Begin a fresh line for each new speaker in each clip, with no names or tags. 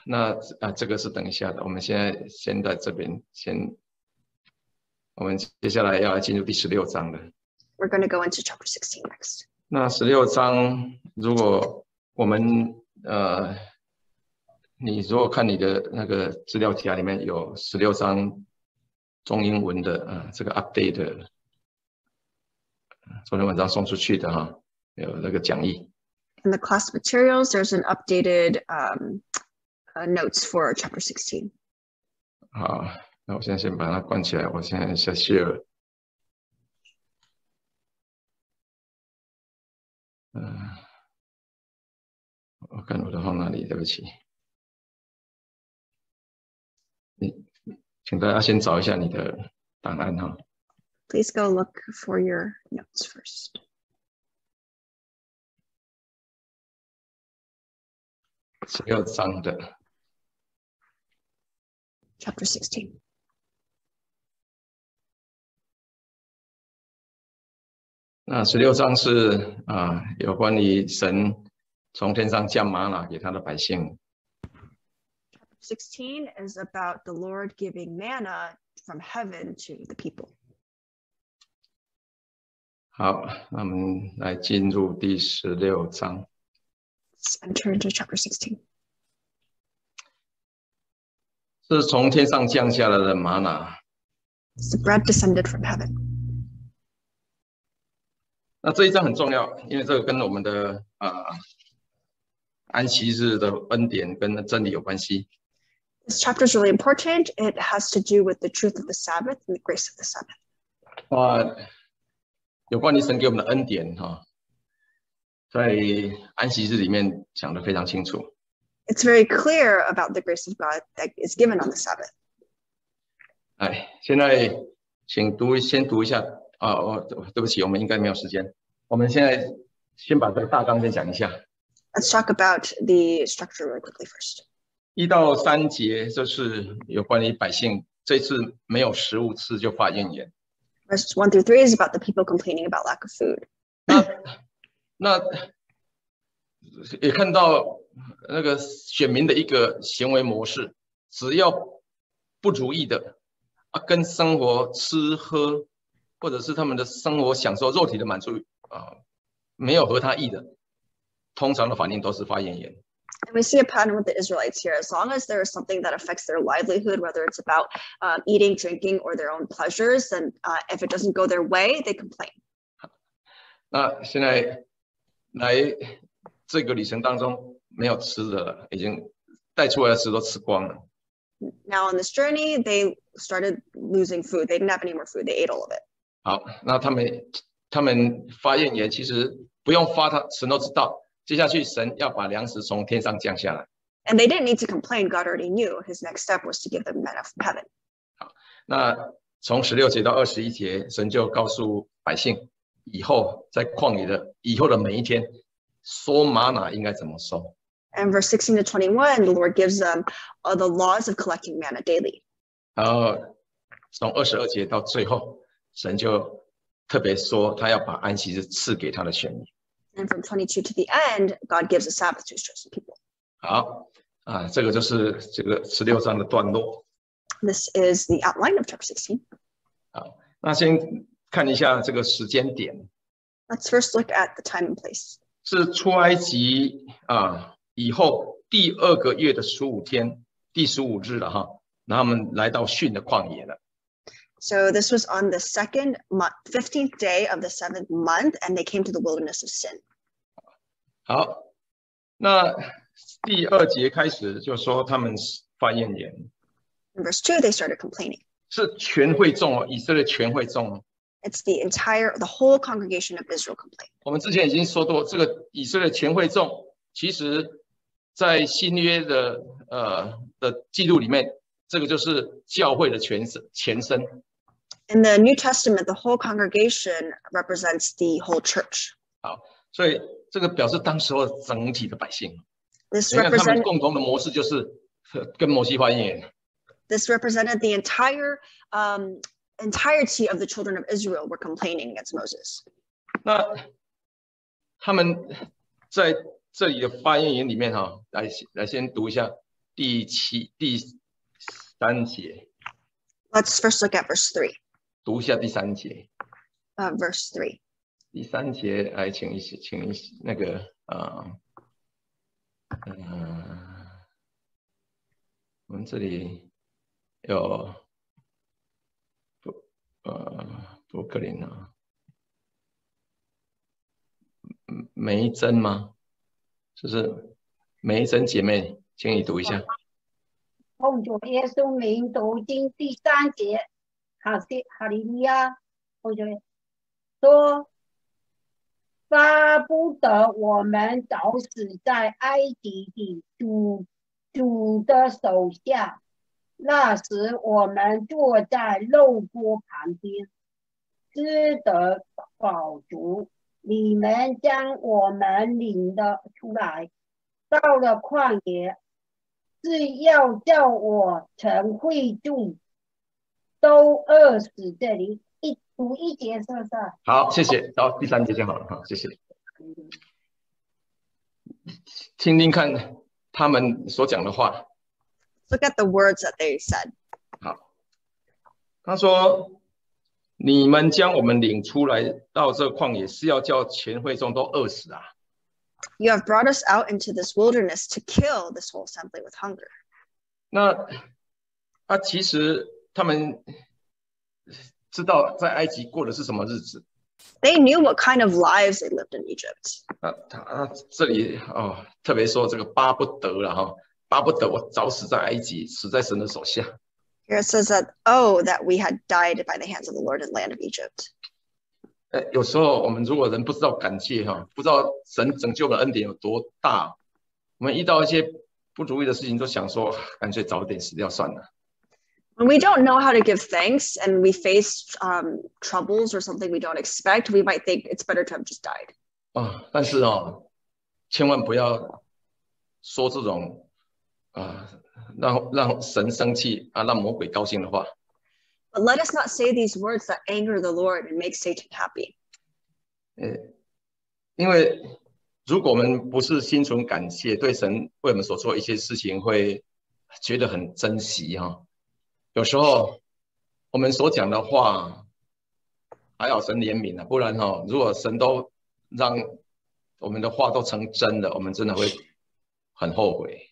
那这个是等一下的，我们现在先在这边我们接下来要进入第16章了。
We're going to go into chapter 16 next.
那16章，如果我们你如果看你的那个资料夹里面有16章中英文的这个 update 的，昨天晚上送出去的哈，有那个讲义。
In the class materials, there's an updated notes for chapter 16.
好，那我现在先把它关起来，我现在先 share。我看我的放哪里？对不起，请大家先找一下你的档案哈。
Please go look for your notes first.
16章的
Chapter 16.
那16章是有关于神从天上降玛纳给他的百姓。
Chapter 16 is about the Lord giving manna from heaven to the people.
好，那我们来进入第16章。
Let's enter into chapter 16.
是从天上降下来的玛纳。
It's the bread descended from heaven.
那这一章很重要，因为这个跟我们的安息日的恩典跟真理有关系。
This chapter is really important. It has to do with the truth of the Sabbath and the grace of the Sabbath.
有关于神给我们的恩典在安息日里面讲得非常清楚。
It's very clear about the grace of God that is given on the Sabbath.
现在请先读一下对不起，我们应该没有时间。我们现在先把这个大纲先讲一下。
Let's talk about the structure really quickly first.
1到3节就是有关于百姓这次没有食物吃就发怨言。
Verses 1 through 3 is about the people complaining about lack of food.
那也看到那个选民的一个行为模式，只要不如意的跟生活吃喝，或者是他们的生活享受肉体的满足没有合他意的，通常的反应都是发怨言。
And we see a pattern with the Israelites here. As long as there is something that affects their livelihood, whether it's about eating, drinking, or their own pleasures, then if it doesn't go their way, they complain.
那现在来这个旅程当中没有吃的了，已经带出来的食都吃光了。
Now on this journey, they started losing food. They didn't have any more food. They ate all of it.
好，那他们发怨言，其实不用发，神都知道。接下去神要把粮食从天上降下来。
And they didn't need to complain. God already knew. His next step was to give them manna from heaven.
好，那从16节到21节，神就告诉百姓，以后在旷野的以后的每一天，收玛纳应该怎么收。
And verse 16 to 21, the Lord gives them the laws of collecting manna daily.
然后从22节到最后，神就特别说，他要把安息日赐给他的选民。
And from 22 to the end, God gives a Sabbath to his chosen people.
好这个就是这个16章的段落。
This is the outline of chapter 16.
好，那先看一下这个时间点。
Let's first look at the time and place.
是出埃及以后第2个月的15天，第15日了哈，然后他们来到逊的旷野了。
So this was on the 15th day of the 7th month, and they came to the wilderness of Sin.
好，那第2节开始就说他们发怨言。
In verse 2, they started complaining.
是全会众以色列全会众。
It's the whole congregation of Israel complained.
我们之前已经说过，这个以色列全会众，其实在新约的记录里面，这个就是教会的前身。
In the New Testament, the whole congregation represents the whole church.
好，所以这个表示当时候整体的百姓。
This
他们共同的模式就是跟摩西发怨言。
This represented the entirety of the children of Israel were complaining against Moses.
那他们在这里的发怨言里面来先读一下第3节。
Let's first look at verse 3.
读一下第3节。
Verse 3.
第3节，来，请那个我们这里有布克林啊，梅珍吗？就是梅珍姐妹，请你读一下。
奉主耶稣名读经第3节，哈利路亚！奉主说，巴不得我们早死在埃及的主的手下，那时我们坐在肉锅旁边，吃得饱足。你们将我们领了出来，到了旷野，是要叫我曾会众都饿死这里。读一节是不是？
好，谢谢。到第3节就好了，好，谢谢。听听看他们所讲的话。
Look at the words that they said.
好，他说：“你们将我们领出来到这旷野，是要叫全会众都饿死啊！”
You have brought us out into this wilderness to kill this whole assembly with hunger.
那其实他们知道在埃及过的是什么日子。
They knew what kind of lives they lived in Egypt.
他这里特别说这个巴不得了哈，巴不得我早死在埃及，死在神的手下。
Here it says that, oh, that we had died by the hands of the Lord in the land of Egypt.
有时候我们如果人不知道感谢哈，不知道神拯救的恩典有多大，我们遇到一些不如意的事情，就想说干脆早点死掉算了。
When we don't know how to give thanks and we face troubles or something we don't expect, we might think it's better to have just died.
但是千万不要说这种让神生气让魔鬼高兴的话。
But let us not say these words that anger the Lord and make Satan happy.
因为如果我们不是心存感谢，对神为我们所做一些事情会觉得很珍惜有时候我们所讲的话，还好神怜悯不然如果神都让我们的话都成真的，我们真的会很后悔。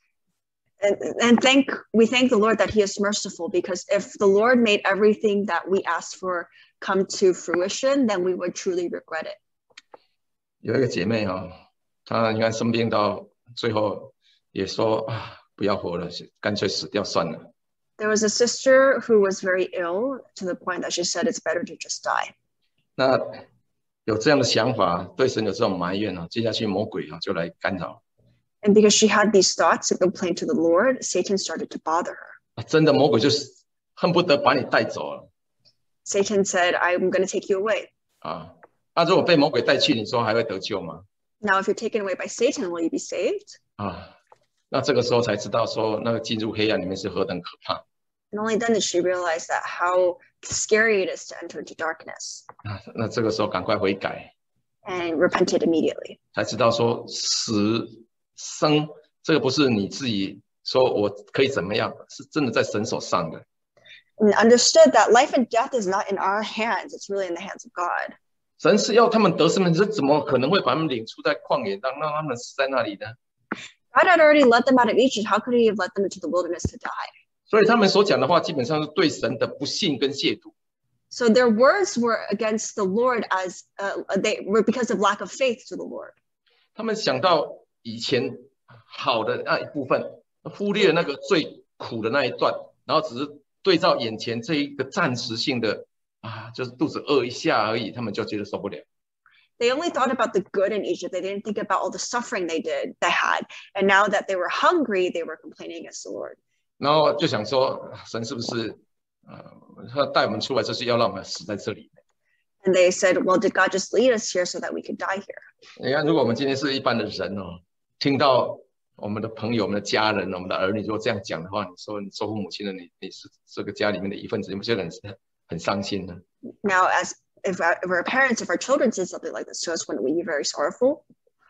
And we thank the Lord that He is merciful, because if the Lord made everything that we asked for come to fruition, then we would truly regret it.
有一个姐妹她你看生病到最后也说不要活了，干脆死掉算了。
There was a sister who was very ill to the point that she said it's better to just die.
那有这样的想法，对神有这种埋怨接下去魔鬼就来干扰。
And because she had these thoughts and complained to the Lord, Satan started to bother her.
真的魔鬼就是恨不得把你带走了。
Satan said, I'm going to take you away.
如果被魔鬼带去，你说还会得救吗？
Now, if you're taken away by Satan, will you be saved?
那这个时候才知道说那个进入黑暗里面是何等可怕。
And only then did she realize that how scary it is to enter into darkness.
那这个时候赶快悔改。
And repented immediately.
才知道说死生这个不是你自己说我可以怎么样，是真的在神手上的。
And understood that life and death is not in our hands; it's really in the hands of God.
神是要他们得生命，是怎么可能会把他们领出在旷野，让他们死在那里呢？
God had already led them out of Egypt. How could He have led them into the wilderness to die?
所以他们所讲的话，基本上是对神的不信跟亵渎。
So their words were against the Lord, as they were because of lack of faith to the Lord.
他们想到以前好的那一部分，忽略那个最苦的那一段，然后只是对照眼前这一个暂时性的就是肚子饿一下而已，他们就觉得受不了。
They only thought about the good in Egypt. They didn't think about all the suffering they had. And now that they were hungry, they were complaining against the Lord.
然后就想说，神是不是他带我们出来，就是要让我们死在这里？
And they said, well, did God just lead us here so that we could die here?
你看，如果我们今天是一般的人听到我们的朋友、我们的家人、我们的儿女如果这样讲的话，你说你做父母亲的，你是这个家里面的一份子，你不觉得很伤心呢？
Now, if our parents, if our children said something like this to us, wouldn't we be very sorrowful?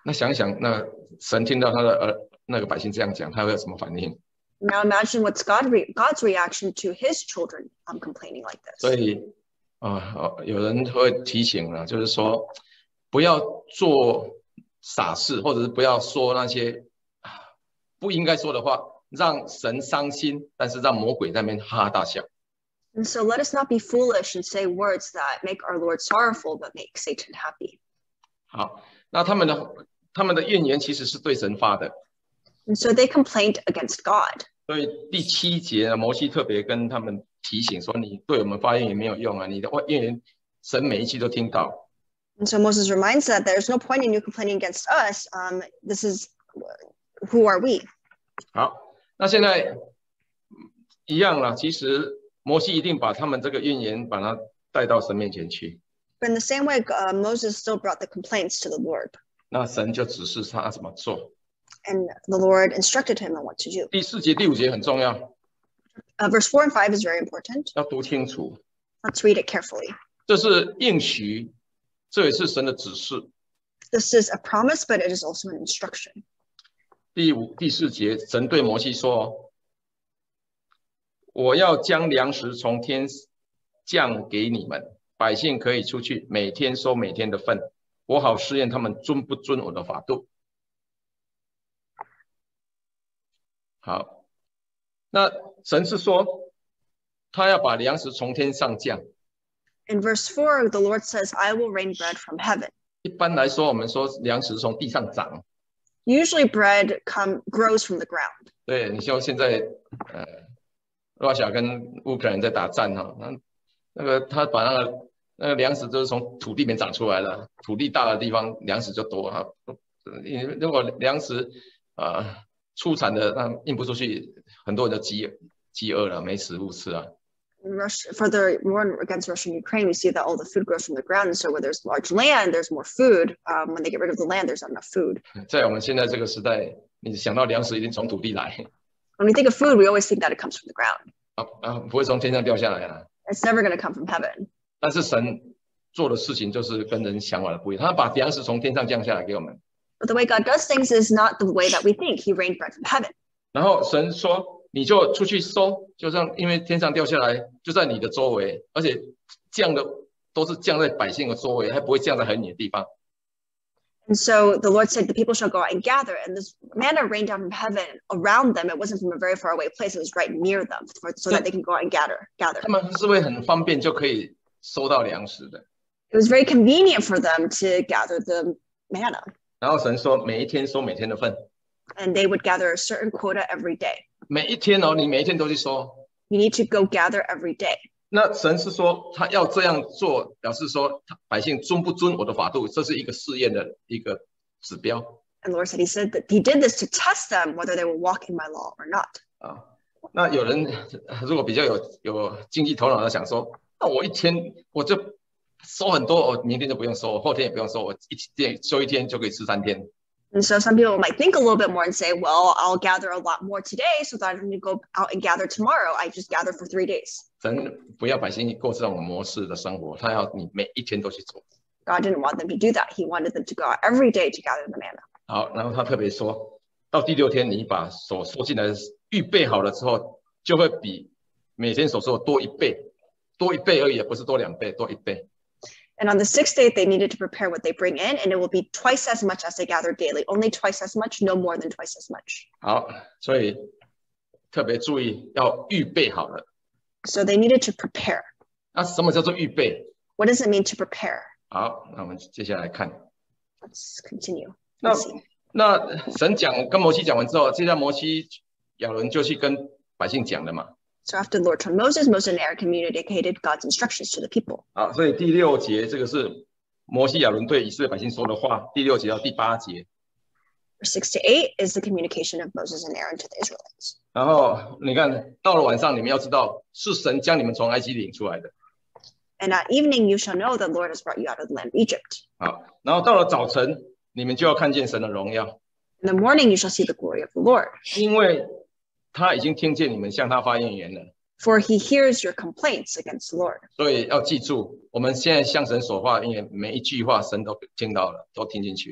那想想，那神听到他的那个百姓这样讲，他会有什么反应？
Now imagine what's God's reaction to his children complaining like this.
所以有人会提醒了，就是说不要做傻事，或者是不要说那些不应该说的话，让神伤心，但是让魔鬼在那边哈哈大笑。
And so let us not be foolish and say words that make our Lord sorrowful but make Satan happy.
好，那他们的怨言其实是对神发的。
And so they complained against God.
所以第7节呢，摩西特别跟他们提醒说：“你对我们发怨言没有用啊，你的怨言神每一句都听到。”
And so Moses reminds that there's no point in you complaining against us. This is who are we?
好，那现在一样了。其实摩西一定把他们这个怨言把它带到神面前去。
But in the same way, Moses still brought the complaints to the Lord.
那神就指示他怎么做。
And the Lord instructed him on what to do.
第4节、第5节很重要，
Verse 4 and 5 is very important.
要读清楚。
Let's read it carefully.
这是应许，这也是神的指示。
This is a promise, but it is also an instruction.
第4节，神对摩西说：“我要将粮食从天降给你们，百姓可以出去，每天收每天的份，我好试验他们遵不遵我的法度。” 好，那神是说，他要把粮食从天上降。
In verse 4, the Lord says, I will rain bread from heaven.
一般来说，我们说粮食从地上长。
Usually bread grows from the ground.
对，你像现在俄罗斯跟乌克兰在打仗哈，那个他把那个粮食都是从土地里面长出来的，土地大的地方粮食就多啊。如果粮食出产的那运不出去，很多人就饥饿了，没食物吃啊。
In for the war against Russia and Ukraine, we see that all the food grows from the ground. And so where there's large land, there's more food. When they get rid of the land, there's not enough food.
在我们现在这个时代，你想到粮食一定从土地来
When we think of food, we always think that it comes from the ground.
不会从天上掉下来啊。
It's never going to come from heaven.
但是神做的事情就是跟人想法的不一样，他把粮食从天上降下来给我们。
But the way God does things is not the way that we think. He rained bread from heaven.
然后神说。 你就出去收，就像因为天上掉下来，就在你的周围，而且降的都是降在百姓的周围，还不会降在很远的地方。
And so the Lord said, the people shall go out and gather, and this manna rained down from heaven around them. It wasn't from a very far away place; it was right near them, so that they can go out and gather.
他们是会很方便就可以收到粮食的。
It was very convenient for them to gather the manna.
然后神说，每一天收每天的份。
And they would gather a certain quota every day.
每一天哦，你每一天都去收。
You need to go gather every day.
那神是说，他要这样做，表示说百姓遵不遵我的法度，这是一个试验的一个指标。
And the Lord said, He said that He did this to test them whether they will walk in my law or not.
啊，那有人如果比较有经济头脑的想说，那我一天我就收很多，我明天就不用收，我后天也不用收，我一天收一天就可以吃3天。
And so some people might think a little bit more and say, well, I'll gather a lot more today so that I don't need to go out and gather tomorrow. I just gather for 3 days.
神不要百姓过这种模式的生活，他要你每一天都去做。
God didn't want them to do that. He wanted them to go out every day to gather the manna.
好，然后他特别说到第6天，你把所收进来的预备好了之后，就会比每天所收的多1倍，多1倍而已，不是多2倍，多1倍。
And on the 6th day, they needed to prepare what they bring in, and it will be twice as much as they gather daily, only twice as much, no more than twice as much.
好，所以特别注意要预备好了。
So they needed to prepare.
那什么叫做预备？
What does it mean to prepare?
好，那我们接下来看。
Let's continue.
那
Let's see.
那神跟摩西讲完之后，接下来摩西亚伦就去跟百姓讲了嘛。
So after the Lord told Moses, Moses and Aaron communicated God's instructions to the people.
好，所以第6节这个是摩西亚伦对以色列百姓说的话。第6节到第8节。
Verse 6 to 8 is the communication of Moses and Aaron to the Israelites.
然后你看到了晚上，你们要知道是神将你们从埃及领出来的。
And at evening, you shall know the Lord has brought you out of the land of Egypt.
好，然后到了早晨，你们就要看见神的荣耀，
In the morning, you shall see the glory of the Lord,
因为他已经听见你们向他发怨言了。
for he hears your complaints against the Lord.
所以要记住，我们现在向神所发怨言，每一句话神都听到了，都听进去了。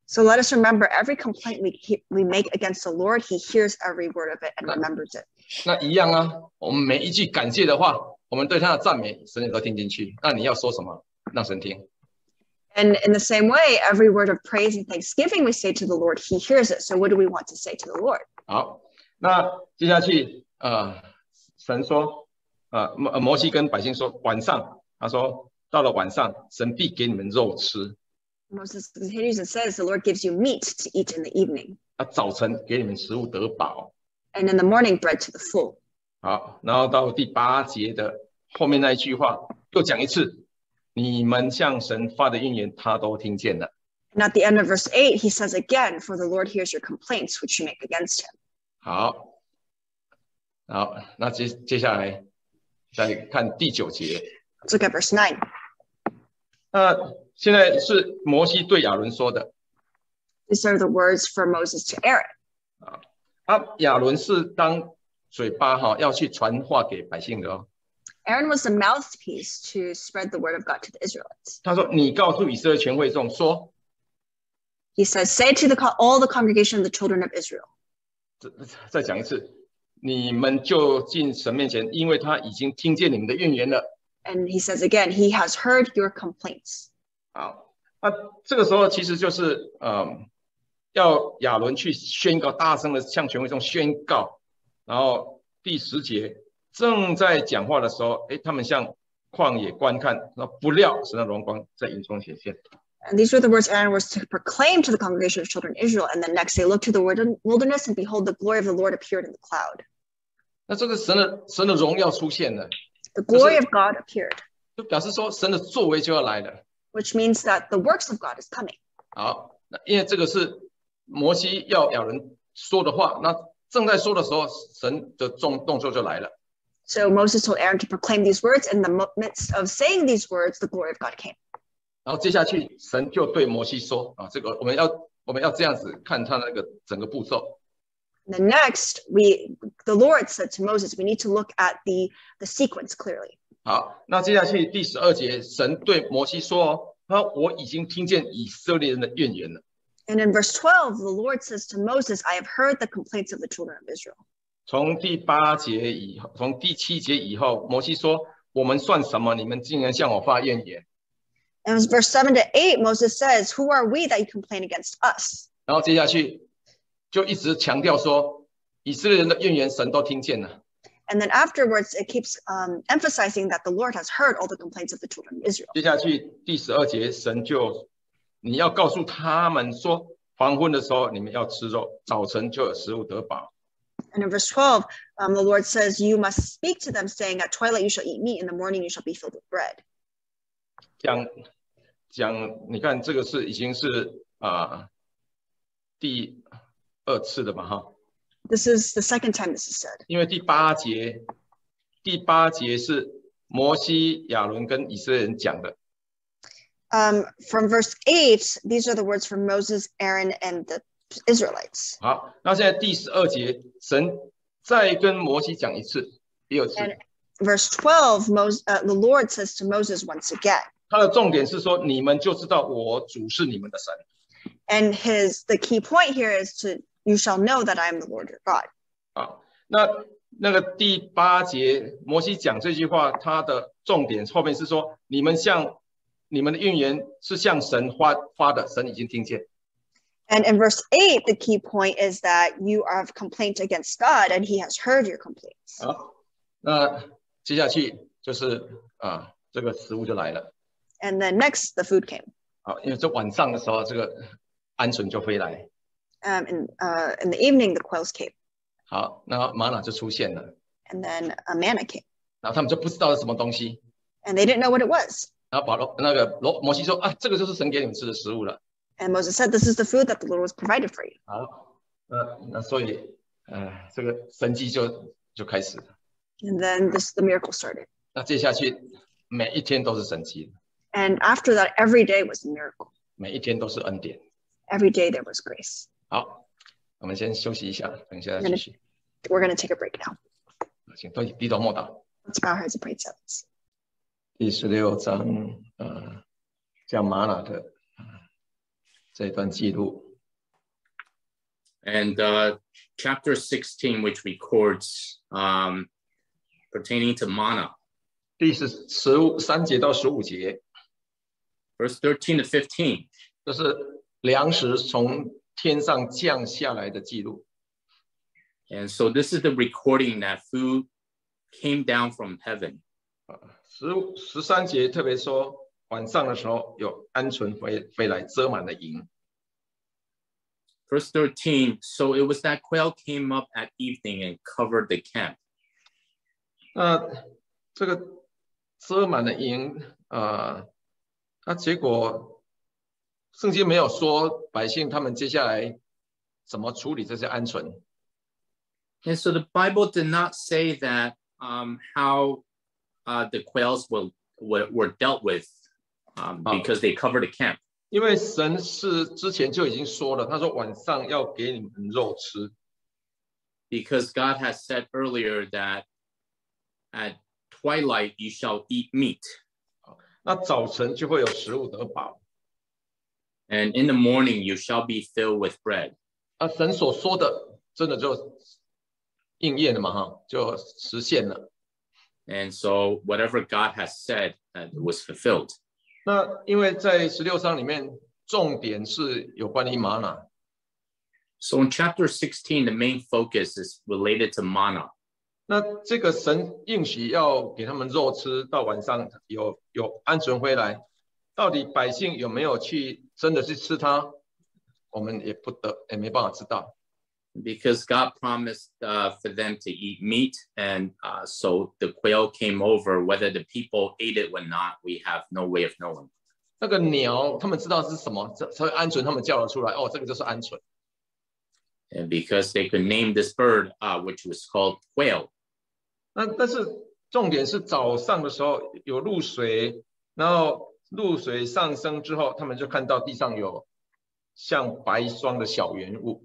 So let us remember every complaint we make against the Lord, he hears every word of it and remembers it.
那一样啊，我们每一句感谢的话，我们对他的赞美，神也都听进去。那你要说什么，让神听？
And in the same way, every word of praise and thanksgiving we say to the Lord, he hears it. So what do we want to say to the Lord?
好，那接下去神说，摩西跟百姓说，晚上，他说到了晚上，神必给你们肉吃。
Moses continues and says, the Lord gives you meat to eat in the evening.
早晨给你们食物得饱。
And in the morning, bread to the full.
好，然后到第8节的后面那一句话，又讲一次，你们向神发的怨言，他都听见了。
And at the end of verse 8, he says again, for the Lord hears your complaints, which you make against him.
好，那接下来再看第9节。
Let's look at verse 9.
那现在是摩西对亚伦说的。
These are the words for Moses to Aaron.
亚伦是当嘴巴要去传话给百姓的哦。
Aaron was the mouthpiece to spread the word of God to the Israelites.
他说：“你告诉以色列全会众说。”
He says, say to all the congregation of the children of Israel.
再讲一次，你们就进神面前，因为他已经听见你们的怨言了。
And he says again, he has heard your complaints.
好，那这个时候其实就是要亚伦去宣告，大声的向全会众宣告。然后第10节正在讲话的时候，他们向旷野观看，不料神的荣光在云中显现。
And these were the words Aaron was to proclaim to the congregation of children of Israel. And the next they looked to the wilderness, and behold, the glory of the Lord appeared in the cloud.
那这个神的荣耀出现了，
The glory of God appeared.
就表示说神的作为就要来了。
Which means that the works of God is coming.
好，那因为这个是摩西要亚伦说的话，那正在说的时候，神的动作就来了。
So Moses told Aaron to proclaim these words. In the midst of saying these words, the glory of God came.
然后接下去，神就对摩西说：“这个我们要这样子看他那个整个步骤。”
And then next, the Lord said to Moses, we need to look at the sequence clearly.
好，那接下去第12节，神对摩西说：“我已经听见以色列人的怨言了。”
And in verse 12, the Lord says to Moses, I have heard the complaints of the children of Israel.
从第8节以后，从第7节以后，摩西说：“我们算什么？你们竟然向我发怨言。”
And verse 7 to 8, Moses says, who are we that you complain against us?
然后接下去就一直强调说，以色列人的怨言神都听见了。
And then afterwards, it keeps emphasizing that the Lord has heard all the complaints of the children of Israel.
接下去第12节，神就你要告诉他们说，黄昏的时候你们要吃肉，早晨就有食物得饱。
And in verse 12, the Lord says, you must speak to them, saying, at twilight you shall eat meat, in the morning you shall be filled with bread.
讲，你看这个已经是第2次的嘛哈。
This is the second time this is said.
因为第8节是摩西、亚伦跟以色列人讲的。
From verse 8, these are the words from Moses, Aaron, and the Israelites.
好，那现在第12节，神再跟摩西讲一次，第2次。
And verse 12, the Lord says to Moses once again.
他的重点是说，你们就知道我主是你们的神。
And the key point here is you shall know that I am the Lord your God.
好，那个第8节，摩西讲这句话，他的重点后面是说，你们的怨言是向神发的，神已经听见。
And in verse 8, the key point is that you have complaint against God, and He has heard your complaints.
好，那接下去就是这个食物就来了。
And then next, the food came.
好，因为这晚上的时候，这个鹌鹑就飞来。
In the evening, the quails came.
好，那玛瑙就出现了。
And then a manna came.
然后他们就不知道是什么东西。
And they didn't know what it was.
然后摩西说这个就是神给你们吃的食物了。
And Moses said, this is the food that the Lord was provided for you.
好，那所以这个神迹就开始了。
And then the miracle started.
那接下去每一天都是神迹。
And after that, every day was a miracle.
每一天都是恩典。
Every day there was grace.
好，我们先休息一下，等一下再继续。
We're going to take a break now.
请低头默祷。
Let's bow our heads and pray silence.
第16章讲玛瑙的这一段记录。
And chapter 16, which records pertaining to manna.
第13节到15节，
Verse 13 to 15.
这是粮食从天上降下来的记录。
And so this is the recording that food came down from heaven.
13节特别说，晚上的时候有鹌鹑飞来，遮满了营。
Verse 13, so it was that quail came up at evening and covered the camp.
那这个遮满了营，那结果圣经没有说百姓他们接下来怎么处理这些鹌鹑。
And so the Bible did not say that how the quails were dealt with because they covered the camp.
因为神是之前就已经说了，他说晚上要给你们肉吃。
Because God has said earlier that at twilight you shall eat meat.
那早晨就会有食物得饱。
And in the morning you shall be filled with bread.
神所说的真的就应验了嘛，哈，就实现了。
And so whatever God has said was fulfilled.
那因为在16章里面，重点是有关于玛拿。
So in chapter 16, the main focus is related to manna.
那这个神应许要给他们肉吃，到晚上有鹌鹑回来，到底百姓有没有去真的去吃它，我们也没办法知道。
Because God promised for them to eat meat, and so the quail came over. Whether the people ate it or not, we have no way of knowing.
那个鸟，他们知道是什么，所以鹌鹑他们叫了出来，哦，这个就是鹌鹑。
And because they could name this bird, which was called quail.
但是重点是早上的时候有露水，然后露水上升之后，他们就看到地上有像白霜的小圆物。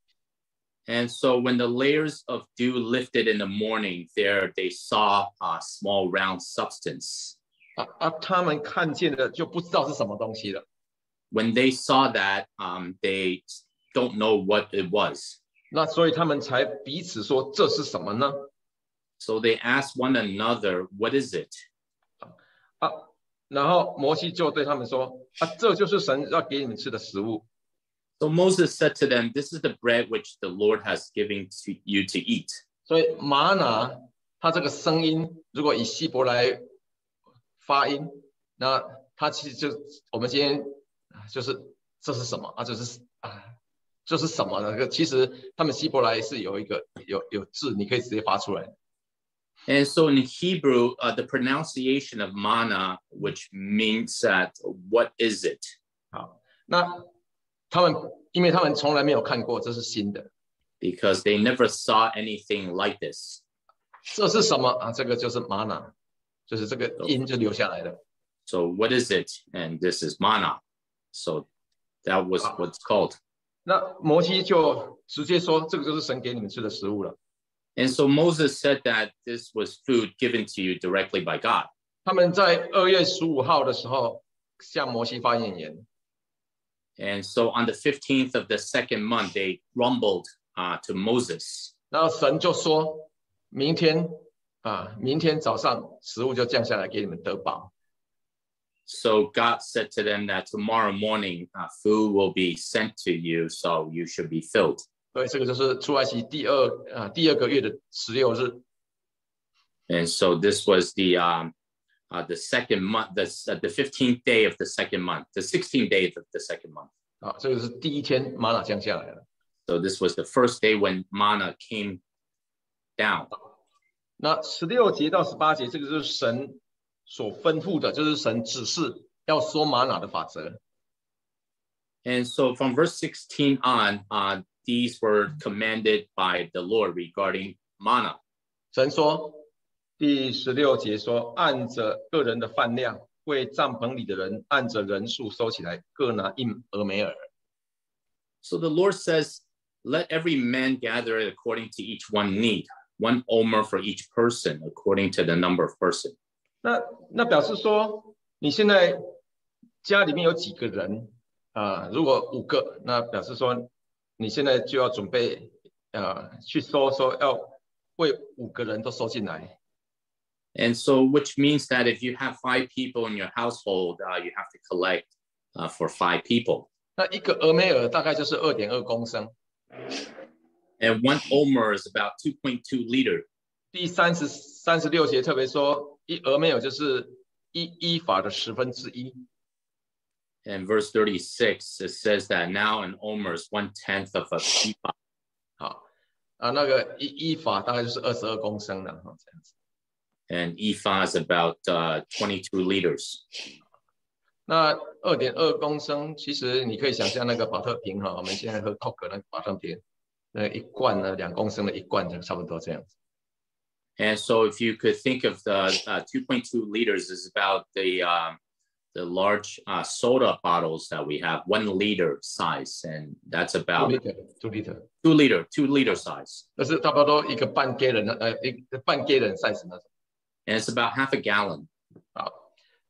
And so when the layers of dew lifted in the morning, there they saw a small round substance.
他们看见的就不知道是什么东西了。
When they saw that, they don't know what it was.
那所以他们才彼此说这是什么呢？
So they asked one another, "What is it?"
然后摩西就对他们说：这就是神要给你们吃的食物。
So Moses said to them, "This is the bread which the Lord has given to you to eat."
所以玛拿，它这个声音，如果以希伯来发音，那它其实就我们今天就是这是什么啊？就是什么呢？其实他们希伯来是有一个有字，你可以直接发出来。
And so in Hebrew, the pronunciation of manna, which means that, what is it?
好，那因为他们从来没有看过，这是新的。
Because they never saw anything like this.
这是什么啊？这个就是玛拿，就是这个音就留下来了。
So what is it? And this is manna. So that was what's called.
那摩西就直接说，这个就是神给你们吃的食物了。
And so Moses said that this was food given to you directly by God.
他们在2月15号的时候向摩西发怨言。
And so on the 15th of the second month, they grumbled to Moses.
然后神就说，明天早上食物就降下来给你们得饱。
So God said to them that tomorrow morning food will be sent to you, so you should be filled.
所以这个就是出埃及第二个月的16日。
And so this was the second month, the 15th day of the second month, the 16th day of the second month.
这个是第一天玛拿降下来了。
So this was the first day when manna came down.
那16节到18节，这个就是神所吩咐的，就是神指示要说玛拿的法则。
And so from verse 16 on, these were commanded by the Lord regarding manna.
神说，第16节说，按着个人的饭量，为帐篷里的人按着人数收起来，各拿1俄梅尔。
So the Lord says, let every man gather according to each one need, 1 omer for each person, according to the number of person.
那表示说，你现在家里面有几个人如果5个，那表示说你现在就要准备去说要为5个人都收进来。
And so, which means that if you have 5 people in your household, you have to collect for 5 people.
那一个俄梅尔大概就是 2.2 公升。
And 1 omer is about 2.2 liter.
第36节特别说，一俄梅尔就是1伊法的1/10。
And verse 36, it says that now an omer is 1/10 of a ephah.
好，那个1伊法大概就是22公升了，这样子。
And ephah is about 22 liters.
那 2.2 公升，其实你可以想象那个保特瓶我们现在喝 Coke 那个保特瓶，那一罐呢2公升的一罐就差不多这样子。
And so, if you could think of the 2.2 liters is about the large soda bottles that we have, 1 liter size, and that's about 2 liter size.
那是差不多一个半 gallon 一个半 gallon size 那种。
And it's about half a gallon.
好，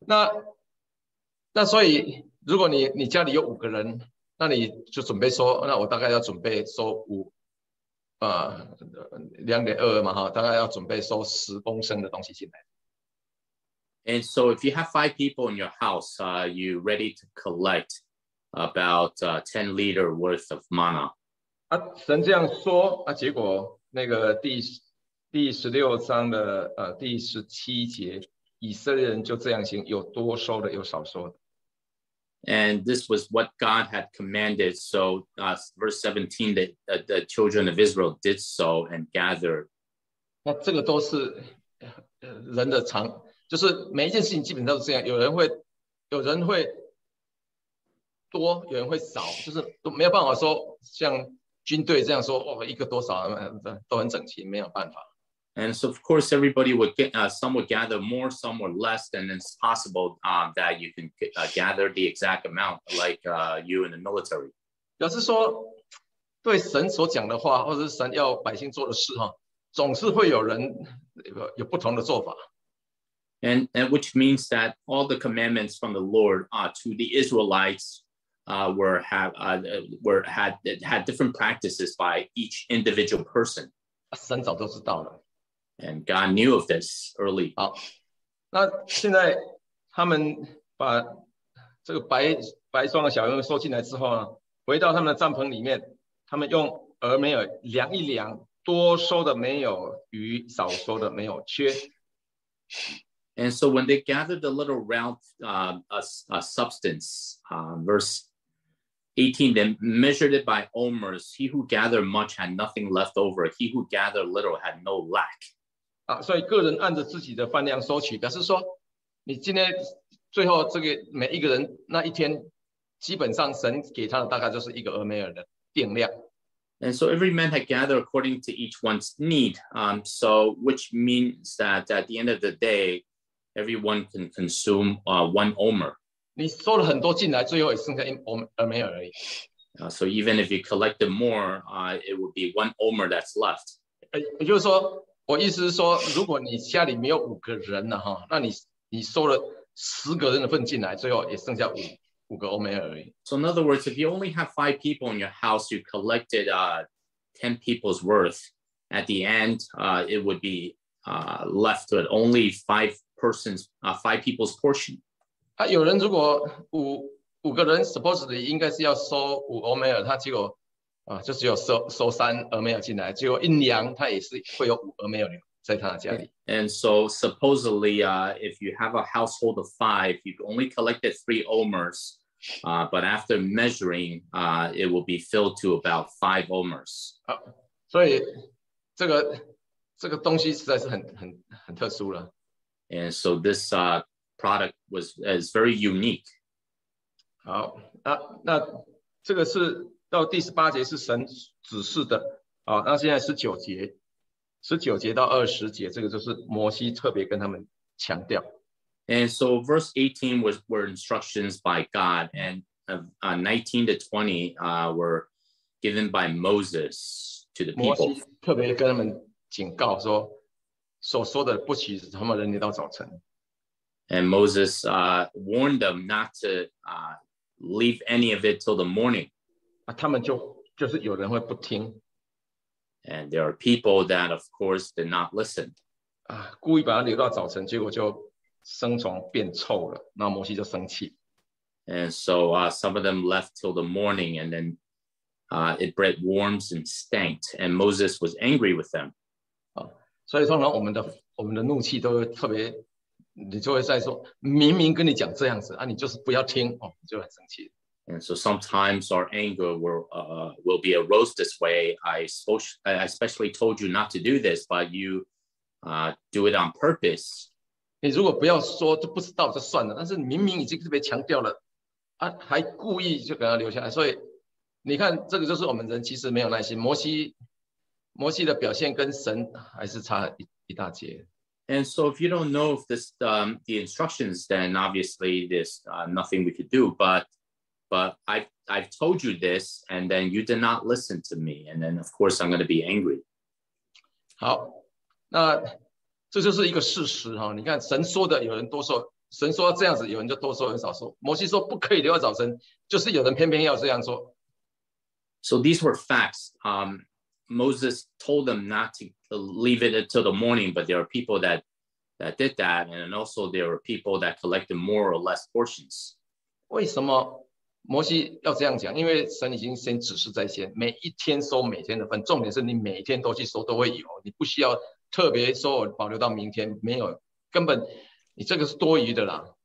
那所以如果你家里有5个人，那你就准备说，那我大概要准备收2.2嘛大概要准备收10公升的东西进来。
And so, if you have 5 people in your house, you ready to collect about 10 liter worth of manna.
神这样说结果那个第16章的第17节，以色列人就这样行，有多收的，有少收的。
And this was what God had commanded. So, verse 17, that the children of Israel did so and gathered.
那这个都是人的就是每一件事情基本都是这样，有人会多，有人会少，就是都没有办法说像军队这样说一个多少都很整齐，没有办法。
And so, of course, everybody would some would gather more, some would less, and it's possible that you can gather the exact amount, like you in the military.
表示说，对神所讲的话，或者是神要百姓做的事总是会有人有不同的做法。
And which means that all the commandments from the Lord to the Israelites had different practices by each individual person.
神早就知道了。
And God knew of this early.
好，那现在他们把这个白霜的小羊收进来之后呢，回到他们的帐篷里面，他们用俄梅尔量一量，多收的没有余，少收的没有缺。
And so when they gathered the little round substance, verse 18, they measured it by omers. He who gathered much had nothing left over. He who gathered little had no lack.
所以个人按着自己的饭量收取，表示说，你今天最后这个每一个人那一天，基本上神给他的大概就是1个俄梅尔的定量。
And so every man had gathered according to each one's need. So which means that at the end of the day, everyone can consume 1 omer.
你收了很多进来，最后也剩下1俄梅尔而已。
So even if you collected more, it would be 1 omer that's left.
也就是说，我意思是说，如果你家里没有5个人了那你收了10个人的份进来，最后也剩下5个欧梅尔而已。
So in other words, if you only have 5 people in your house, you collected 10 people's worth. At the end, it would be left with only 5 people's portion.
有人如果5个人 supposedly 应该是要收5欧梅尔，他结果就只有收3俄梅尔进来，结果一量他也是会有5俄梅尔在他的家里。
And so supposedly, if you have a household of 5, you only collected 3 omers, but after measuring, it will be filled to about 5 omers.
所以这个东西实在是很特殊了。
And so this product is very unique.
好，那这个是到第18节是神指示的，那现在19节到20节，这个就是摩西特别跟他们强调。
And so verse 18 were instructions by God, and 19 to 20 were given by Moses to the people.
摩西特别跟他们警告说，所说的不许他们人留到早晨。
And Moses warned them not to leave any of it till the morning.
他们就就是有人会不听
And there are people that, of course, did not listen.
啊，故意把它留到早晨，结果就生虫变臭了，那摩西就生气。
And so some of them left till the morning, and then it bred worms and stank. And Moses was angry with them.
所以通常我们的怒气都会特别，你就会在说，明明跟你讲这样子啊，你就是不要听哦，你就很生气。
And so sometimes our anger will be arose this way. I especially told you not to do this, but you do it on purpose.
你如果不要说就不知道就算了，但是你明明已经特别强调了啊，还故意就给他留下来，所以你看这个就是我们人其实没有耐心。摩西的表現跟神還是差一大截。
And so if you don't know if this the instructions, then obviously there's nothing we could do. But I've told you this, and then you did not listen to me, and then of course I'm going to be angry.
好，那这就是一个事实哈。你看神说的有人多说，神说这样子有人就多说，有人少说。摩西说不可以留到早晨，就是有人偏偏要这样做。
So these were facts. Moses told them not to leave it until the morning, but there are people that did that, and also there were people that collected more or less portions.
为什么摩西要这样讲？因为神已经先指示在先，每一天收每天的份，重点是你每一天都去收都会有，你不需要特别说我保留到明天，没有，根本你这个是多余的啦。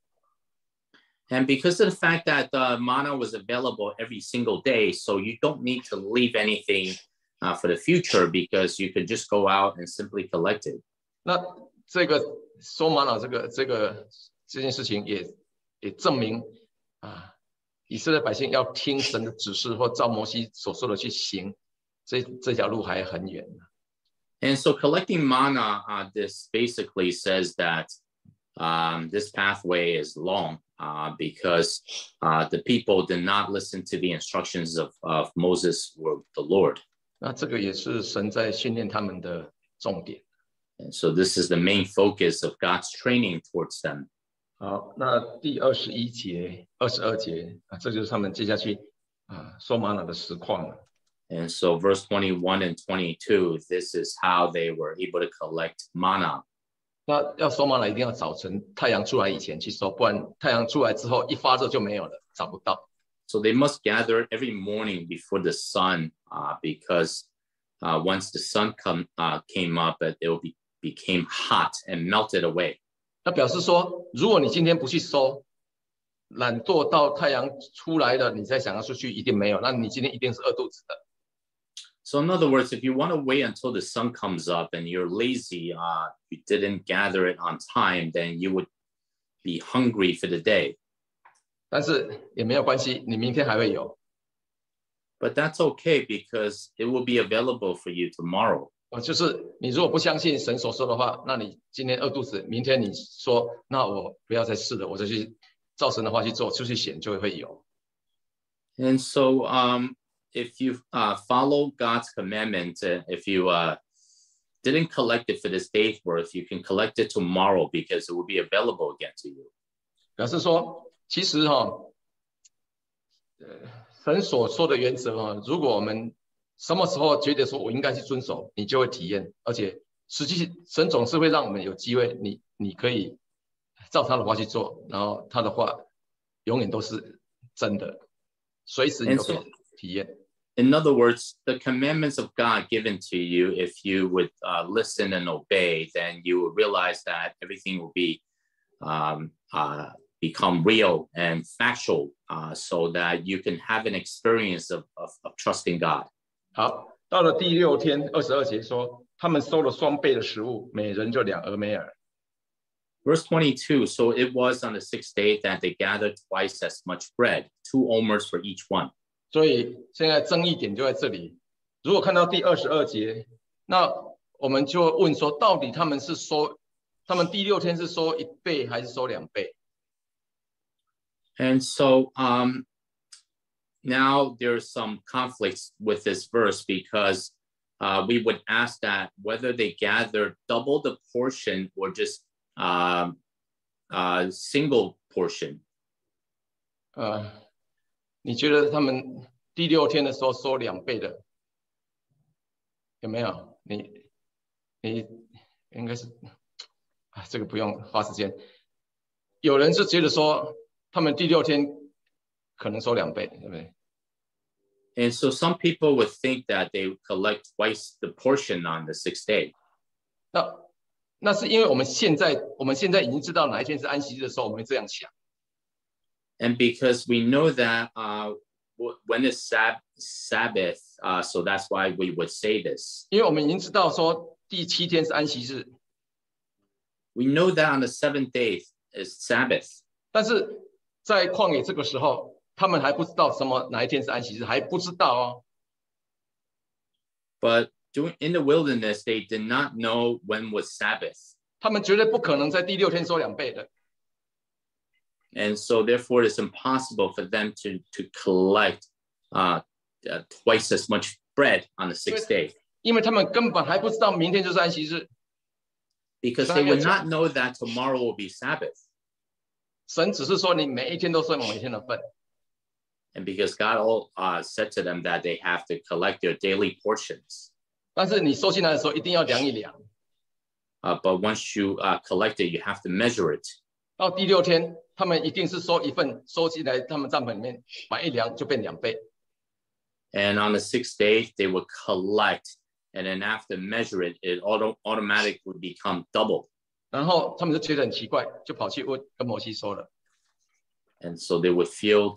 And because of the fact that manna was available every single day, so you don't need to leave anything for the future, because you could just go out and simply collect it.
那这个收玛瑙这件事情也证明啊，以色列百姓要听神的指示或照摩西所说的去行，这条路还很远。
And so collecting manna, this basically says that this pathway is long because the people did not listen to the instructions of Moses or the Lord.
那这个也是神在训练他们的重点。
And so this is the main focus of God's training towards them.
好，那第21节、22节啊，这就是他们接下去收玛瑙的实况了。
And so verse 21 and 22, this is how they were able to collect manna.
那要收玛瑙一定要早晨太阳出来以前去收，不然太阳出来之后一发热就没有了，找不到。
So they must gather every morning before the sun, because once the sun came up, it became hot and melted away.
那表示说，如果你今天不去收，懒惰到太阳出来了，你再想要出去一定没有，那你今天一定是饿肚子的。
So in other words, if you want to wait until the sun comes up and you're lazy, you didn't gather it on time, then you would be hungry for the day.
但是也没有关系，你明天还会有。
But that's okay because it will be available for you tomorrow.
就是你如果不相信神所说的话，那你今天饿肚子，明天你说那我不要再试了，我就去照神的话去做，出去选就会有。
And so if you follow God's commandments, if you didn't collect it for this day's worth, you can collect it tomorrow because it will be available again to you.
表示说，其实神所说的原则如果我们什么时候觉得说我应该去遵守，你就会体验，而且实际神总是会让我们有机会，你可以照他的话去做，然后他的话永远都是真的，随时你都可以体验。
In other words, the commandments of God given to you, if you would listen and obey, then you will realize that everything will be become real and factual, so that you can have an experience of trusting God.
好，到了第6天22节说，他们收了双倍的食物，每人就2俄梅尔。
Verse 22, so it was on the 6th day that they gathered twice as much bread, 2 omers for each one.
所以现在争议点就在这里。如果看到第22节，那我们就问说，到底他们第6天是收1倍还是收2倍？
And so now there's some conflicts with this verse because we would ask that whether they gathered double the portion or just single portion.
你觉得他们第6天的时候收2倍的，有没有？你应该是这个不用花时间。有人是觉得说，他们第6天可能收2倍，对不对？
And so some people would think that they would collect twice the portion on the 6th day.
那是因为我们现在已经知道哪一天是安息日的时候，我们会这样想。
And because we know that when is Sabbath, so that's why we would say this.
因为我们已经知道说第7天是安息日。
We know that on the 7th day is Sabbath.
但是在旷野这个时候。他们还不知道哪一天是安息日，还不知道哦。
But in the wilderness, they did not know when was Sabbath.
他们绝对不可能在第6天收2倍的。
And so, therefore, it's impossible for them to collect twice as much bread on the 6th day.
因为他们根本还不知道明天就是安息日。
Because they would not know that tomorrow will be Sabbath.
神只是说你每一天都收某一天的份。
And because God said to them that they have to collect their daily portions.
但是你收进来的时候一定要量一量。
But once you collect it, you have to measure it.
到第6天，他们一定是收一份，收进来他们帐篷里面，把一量就变2倍。
And on the 6th day, they would collect, and then after measure it, it automatically would become double.
然后他们就觉得很奇怪，就跑去问跟摩西说了。
And so they would feel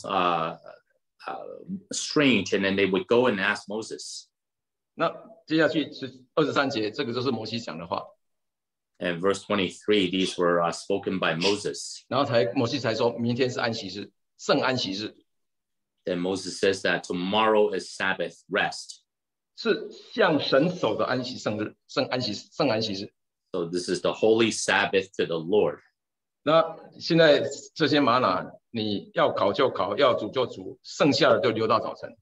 strange, and then they would go and ask Moses.
那接下去是23节，这个就是摩西讲的话。
And verse 23, these were spoken by Moses.
然后摩西才说，明天是安息日，圣安息日。
Then Moses says that tomorrow is Sabbath rest.
是向神守的安息圣日，圣安息日。
So this is the holy Sabbath to the Lord.
那现在这些玛瑙，你要烤就烤，要煮就煮，剩下的就留到早晨。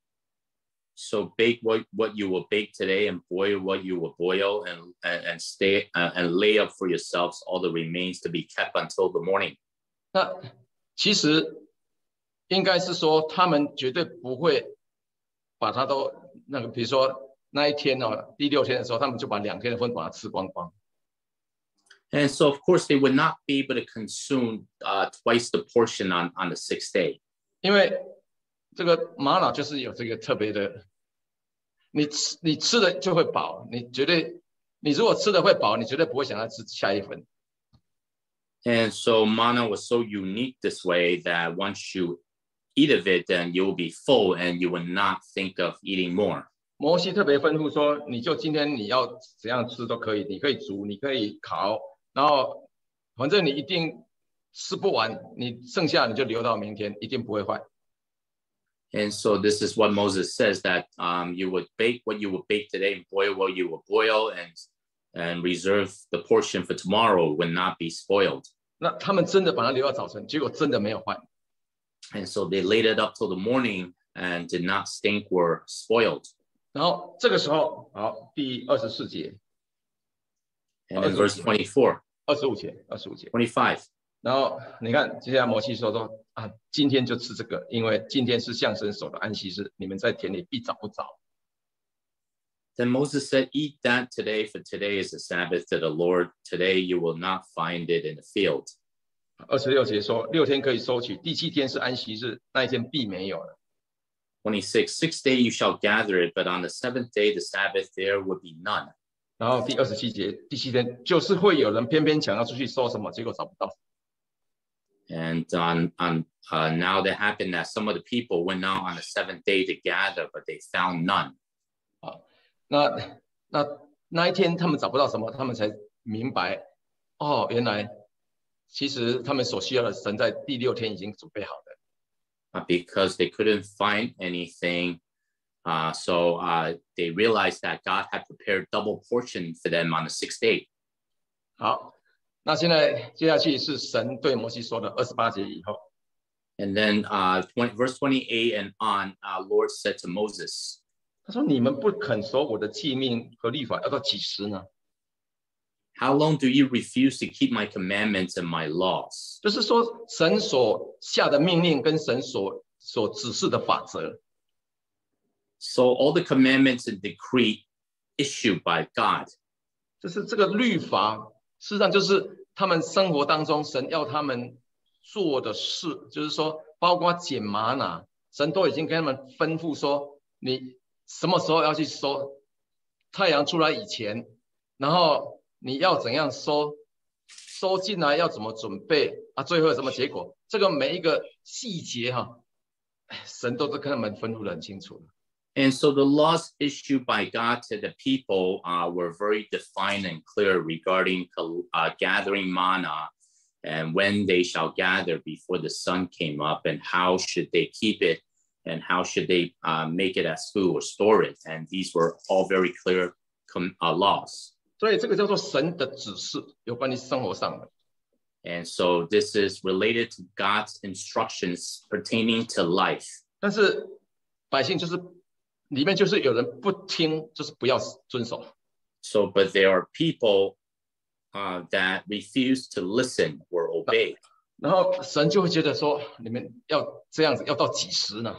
So bake what you will bake today, and boil what you will boil, and stay and lay up for yourselves all the remains to be kept until the morning.
那其实应该是说，他们绝对不会把它都比如说那一天第6天的时候，他们就把2天的份把它吃光光。
And so, of course, they would not be able to consume twice the portion on the 6th day.
因为这个玛瑙就是有这个特别的，你吃的就会饱，你如果吃的会饱，你绝对不会想要吃下一份。
And so manna was so unique this way that once you eat of it, then you will be full and you will not think of eating more.
摩西特别吩咐说，你就今天你要怎样吃都可以，你可以煮，你可以烤。然后，反正你一定吃不完，你剩下你就留到明天，一定不会坏。
And so this is what Moses says, that you would bake what you will bake today, and boil what you will boil, and reserve the portion for tomorrow will not be spoiled.
那他们真的把它留到早晨，结果真的没有坏。
And so they laid it up till the morning and did not stink or spoiled.
然后这个时候，好，第24节。
And in verse 24.
25节。
25.
然后你看，接下来摩西说啊，今天就吃这个，因为今天是向神守的安息日，你们在田里必找不着。
Then Moses said, "Eat that today, for today is the Sabbath to the Lord. Today you will not find it in the field."
26节说，6天可以收取，第7天是安息日，那一天必没有了。
26, 6th day you shall gather it, but on the 7th day, the Sabbath, there would be none.
然后第27节，第7天就是会有人偏偏想要出去收什么，结果找不到。
And now that happened that some of the people went out on the 7th day to gather, but they found none.
那一天他们找不到什么，他们才明白，哦，原来其实他们所需要的神在第6天已经准备好的。
Because they couldn't find anything, so they realized that God had prepared double portion for them on the 6th day.
好，那现在接下去是神对摩西说的28节以后。
And then verse 28 and on, Lord said to Moses,
他说：“你们不肯守我的诫命和律法，要到几时呢？”
How long do you refuse to keep my commandments and my laws?
就是说，神所下的命令跟神所指示的法则。
So all the commandments and decree issued by God.
就是这个律法，事实上就是他们生活当中神要他们做的事，就是说，包括捡玛拿，神都已经跟他们吩咐说，你什么时候要去收，太阳出来以前，然后你要怎样收，收进来要怎么准备啊，最后有什么结果，这个每一个细节哈，神都是跟他们吩咐得很清楚的。
And so the laws issued by God to the people were very defined and clear regarding gathering manna and when they shall gather before the sun came up and how should they keep it and how should they make it as food or store it. And these were all very clear laws.
所以这个叫做神的指示，有关于生活上的。
And so this is related to God's instructions pertaining to life.
但是百姓就是里面就是有人不听，就是不要遵守。
So, but there are people that refuse to listen or obey.
然后神就会觉得说，你们要这样子，要到几时呢？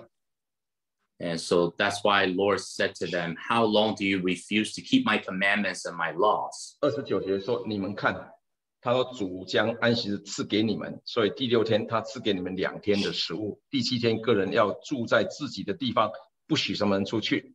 And so that's why Lord said to them, how long do you refuse to keep my commandments and my laws?
29节说，你们看，他说主将安息日赐给你们，所以第6天他赐给你们2天的食物，第7天个人要住在自己的地方，不许什么人出去。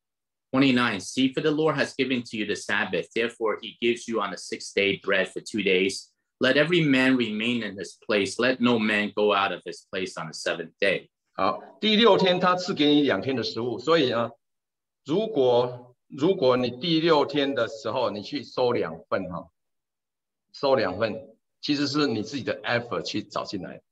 29, see, for the Lord has given to you the Sabbath. Therefore, he gives you on the 6th day bread for 2 days. Let every man remain in his place. Let no man go out of his place on the 7th day.
好，第6天他赐给你2天的食物，所以呢，如果你第6天的时候你去收2份哈，收2份，其实是你自己的 effort 去找进来。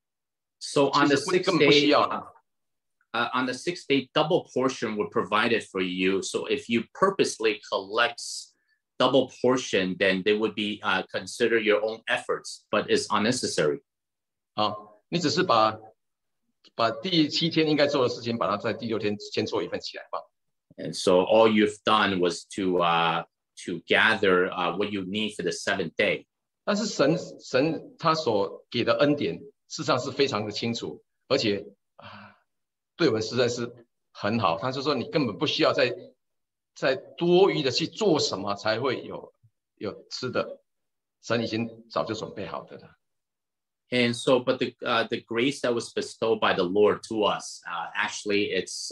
So on the 6th
根本不需
day,
要的。
on the 6th day, double portion were provided for you. So if you purposely collect double portion, then they would be consider your own efforts, but it's unnecessary.
好，你只是把第7天应该做的事情，把它在第6天先做一份起来放。
And so all you've done was to gather what you need for the 7th day.
但是神他所给的恩典，事实上是非常的清楚，而且对我们实在是很好。他就说你根本不需要再多余的去做什么才会有吃的，神已经早就准备好的了。
And so, but the grace that was bestowed by the Lord to us, actually, it's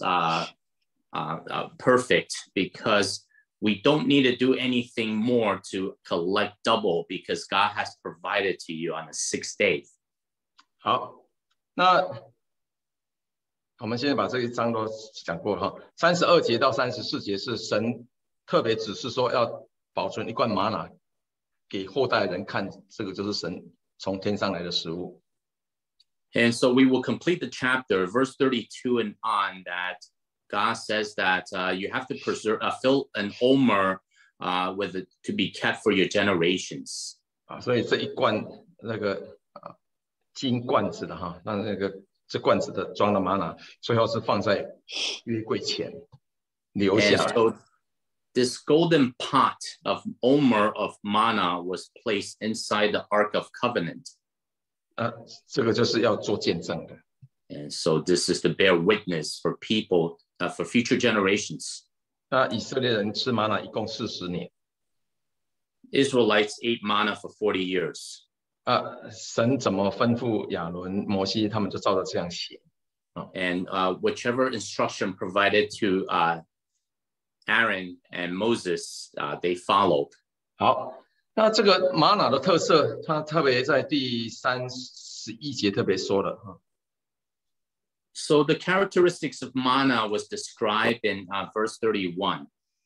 perfect because we don't need to do anything more to collect double because God has provided to you on the 6th day.
好，那我们现在把这一章都讲过哈。32节到34节是神特别指示说要保存一罐玛拿给后代人看，这个就是神从天上来的食物。
And so we will complete the chapter, verse 32 and on, that God says that you have to preserve, fill an omer with it to be kept for your generations.
所以这一罐那个金罐子的哈，那个这罐子的装的玛拿，最后是放在约柜前留下来。
So this golden pot of omer of manna was placed inside the Ark of Covenant.
这个就是要做见证的。
And so this is to bear witness for people, for future generations.
那以色列人吃玛拿一共40年。
Israelites ate manna for 40 years.
神怎么吩咐亚伦、摩西，他们就照着这样写。
And whichever instruction provided to Aaron and Moses, they followed.
好，那这个玛拿的特色，它特别在第31节特别说了哈。
So the characteristics of manna was described in verse 31.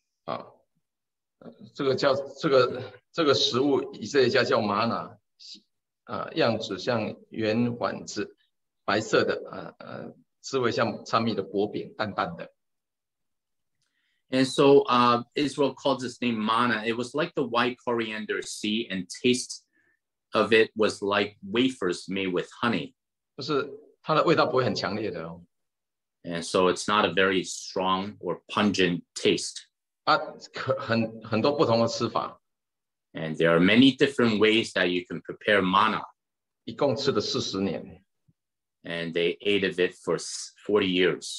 这个食物，以色列家叫玛拿，样子像圆碗子，白色的，滋味像掺蜜的薄饼，淡淡的。
And so Israel called this name manna. It was like the white coriander seed, and taste of it was like wafers made with honey.
就是它的味道不会很强烈的哦。
And so it's not a very strong or pungent taste.
很多不同的吃法。
And there are many different ways that you can prepare manna.
一共吃了40年。
And they ate of it for 40 years.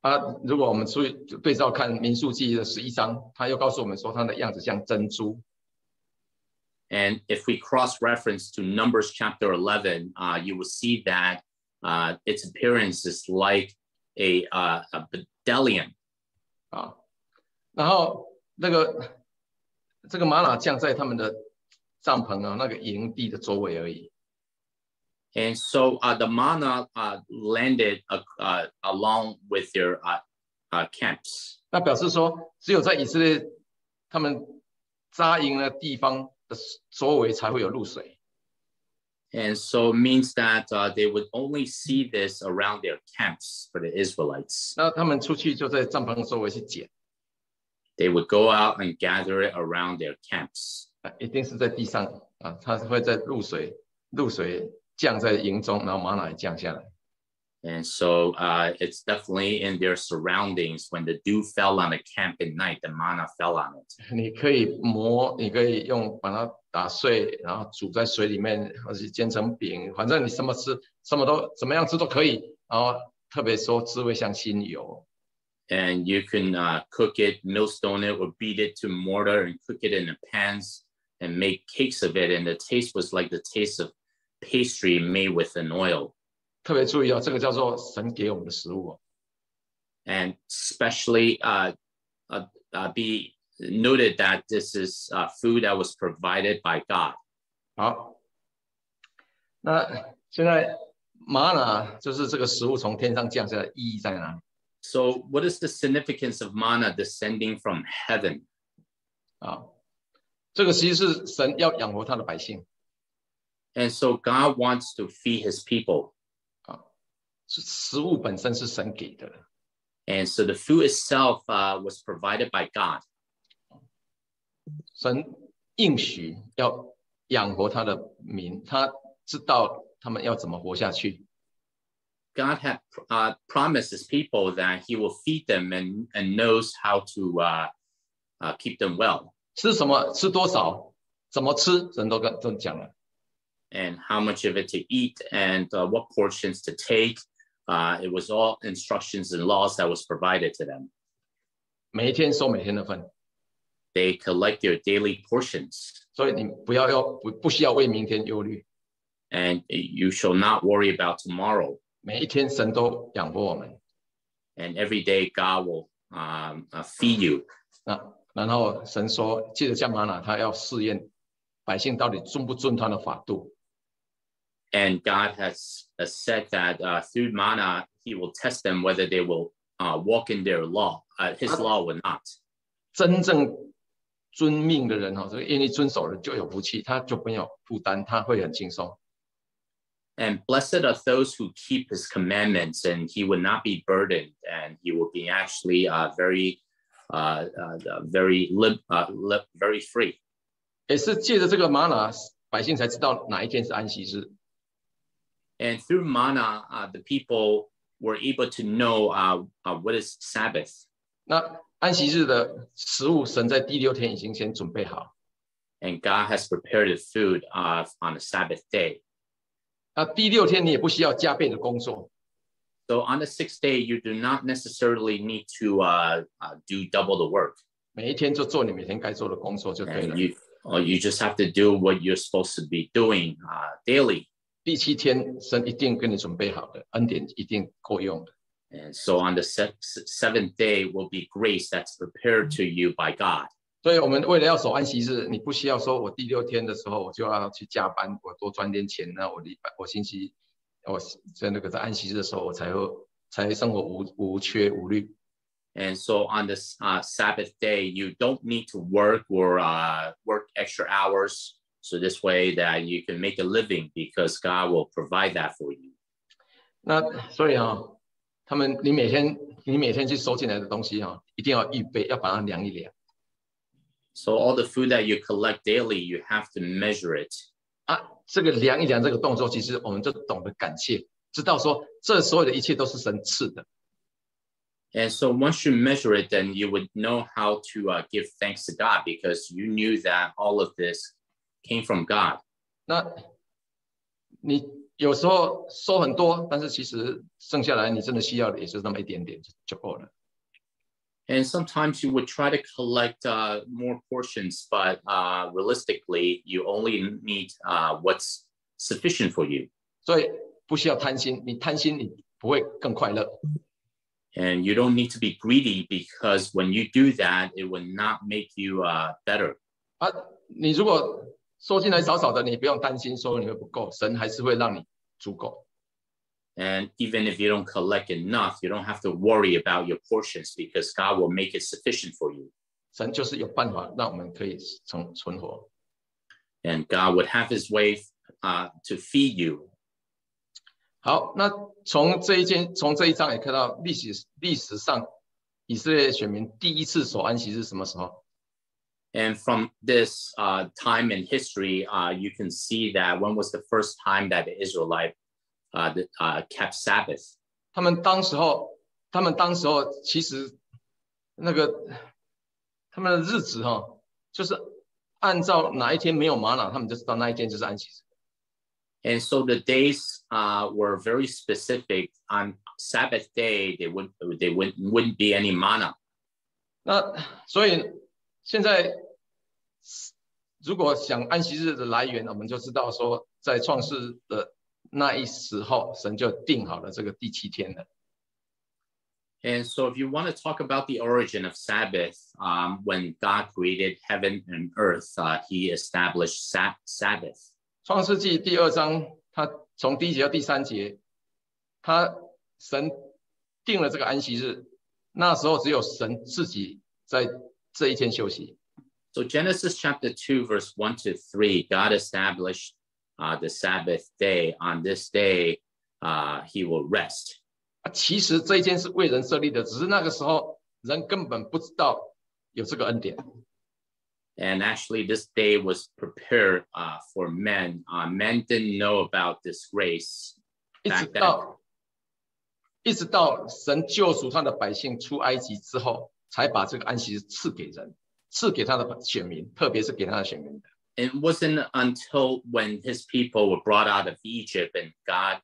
如果我们注意对照看民数记的11章，他又告诉我们说它的样子像珍珠。
And if we cross-reference to Numbers chapter 11, you will see that its appearance is like a bdellium.
然后这个玛瑙降在他们的帐篷那个营地的周围而已。
And so the manna landed along with their camps.
那表示说，只有在以色列他们扎营的地方的周围才会有露水。
And so it means that they would only see this around their camps for the Israelites.
那他们出去就在帐篷的周围去捡。
They would go out and gather it around their camps.
一定是在地上它会在露水降在营中，然后玛瑙也降下来。
And so it's definitely in their surroundings. When the dew fell on the camp at night, the manna fell on it.
你可以磨，你可以把它打碎，然后煮在水里面，或者煎成饼，反正你什么吃，怎么样吃都可以。然后特别说滋味像新油。
And you can cook it, millstone it, or beat it to mortar and cook it in the pans and make cakes of it. And the taste was like the taste of pastry made with an oil.
特别注意这个叫做神给我们的食物。
And especially be noted that this is food that was provided by God.
好，那现在玛瑙就是这个食物从天上降下来，意义在哪里？
So what is the significance of manna descending from heaven?
这个其实是神要养活他的百姓。
And so God wants to feed his people.
食物本身是神给的。
And so the food itself was provided by God.
神应许要养活他的民，他知道他们要怎么活下去。
God had promised his people that he will feed them and knows how to keep them well.
吃什么，吃多少，怎么吃，神都讲了。
And how much of it to eat and what portions to take. It was all instructions and laws that was provided to them.
每一天收每天的份。
They collect their daily portions.
所以你不需要为明天忧虑。
And you shall not worry about tomorrow.
每一天神都养活我们。
And every day God will feed you.
然後神說，借着降瑪瑙，他要試驗百姓到底遵不遵他的法度。
And God has said that through manna, he will test them whether they will walk in their law. His law will not.
真正遵命的人，这个愿意遵守的就有福气，他就没有负担，他会很轻松。
And blessed are those who keep his commandments, and he will not be burdened, and he will be actually very free.
也是借着这个玛瑙，百姓才知道哪一天是安息日。
And through manna, the people were able to know what is Sabbath.
那安息日的食物，神在第6天已经先准备好。
And God has prepared the food on the Sabbath day.
那第6天你也不需要加倍的工作。
So on the 6th day, you do not necessarily need to do double the work.
每一天就做你每天该做的工作就对了。
You just have to do what you're supposed to be doing daily.
第7天，神一定跟你准备好的恩典，一定够用的。
And so on the 7th day will be grace that's prepared to you by God.
所以我们为了要守安息日，你不需要说我第6天的时候我就要去加班，我多赚点钱，那我星期我在在安息日的时候我才生活无缺无虑。
And so on this Sabbath day, you don't need to work or work extra hours. So this way that you can make a living because God will provide that for you.
那所以你每天去收进来的东西一定要预备，要把它量一量。
So all the food that you collect daily, you have to measure it.
这个量一量这个动作，其实我们就懂得感谢，知道说这所有的一切都是神赐的。
And so once you measure it, then you would know how to give thanks to God because you knew that all of this came from God.
那你有时候收很多，但是其实剩下来你真的需要的也是那么一点点就够了。
And sometimes you would try to collect more portions, but realistically, you only need what's sufficient for you.
所以不需要贪心，你贪心你不会更快乐。
And you don't need to be greedy because when you do that, it will not make you better.
你如果收进来少少的，你不用担心说你会不够，神还是会让你足够。
And even if you don't collect enough, you don't have to worry about your portions because God will make it sufficient for you.
神就是有办法让我们可以存活。
And God would have His way to feed you.
好，那从这一章也看到历史上以色列选民第一次守安息日什么时候？
And from this time in history, you can see that when was the first time that the Israelite kept Sabbath?
他们当时候其实那个他们的日子就是按照哪一天没有玛纳，他们就知道那一天就是安息日。
And so the days were very specific. On Sabbath day, they wouldn't be any manna.
那所以现在如果想安息日的来源，我们就知道说，在创世的那一时候，神就定好了这个第7天了。
And so if you want to talk about the origin of Sabbath, when God created heaven and earth, He established Sabbath.
创世纪第2章，他从第1节到第3节，神定了这个安息日，那时候只有神自己在这一天休息。
So Genesis chapter 2, verse 1 to 3, God established the Sabbath day. On this day, He will rest.
其实这一天是为人设立的，只是那个时候人根本不知道有这个恩典。
And actually, this day was prepared for men. Men didn't know about this grace back then.
一直到神救赎他的百姓出埃及之后，才把这个安息日赐给人，赐给他的选民，特别是给他的选民的。
It wasn't until when His people were brought out of Egypt and God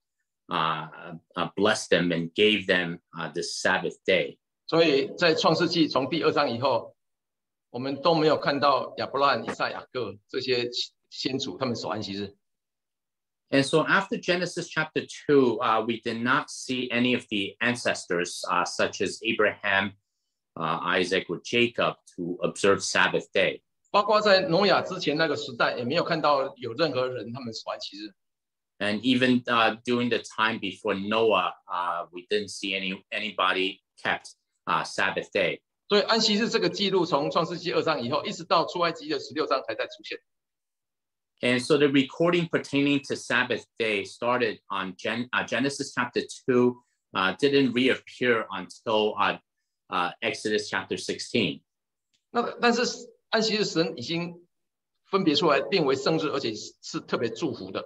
blessed them and gave them this Sabbath day.
所以在创世纪从第2章以后，我们都没有看到亚伯拉罕、以撒、雅各这些先祖他们守安息日。
And so after Genesis chapter 2, we did not see any of the ancestors such as Abraham, Isaac, or Jacob to observe Sabbath day.
包括在挪亚之前那个时代，也没有看到有任何人他们守安息日。
And even during the time before Noah, we didn't see anybody kept Sabbath day.
所以安息日这个记录从创世纪2章以后，一直到出埃及的16章才在出现。
And so the recording pertaining to Sabbath day started on Genesis chapter 2, didn't reappear until Exodus chapter 16.
但是安息日神已经分别出来，定为圣日，而且是特别祝福的。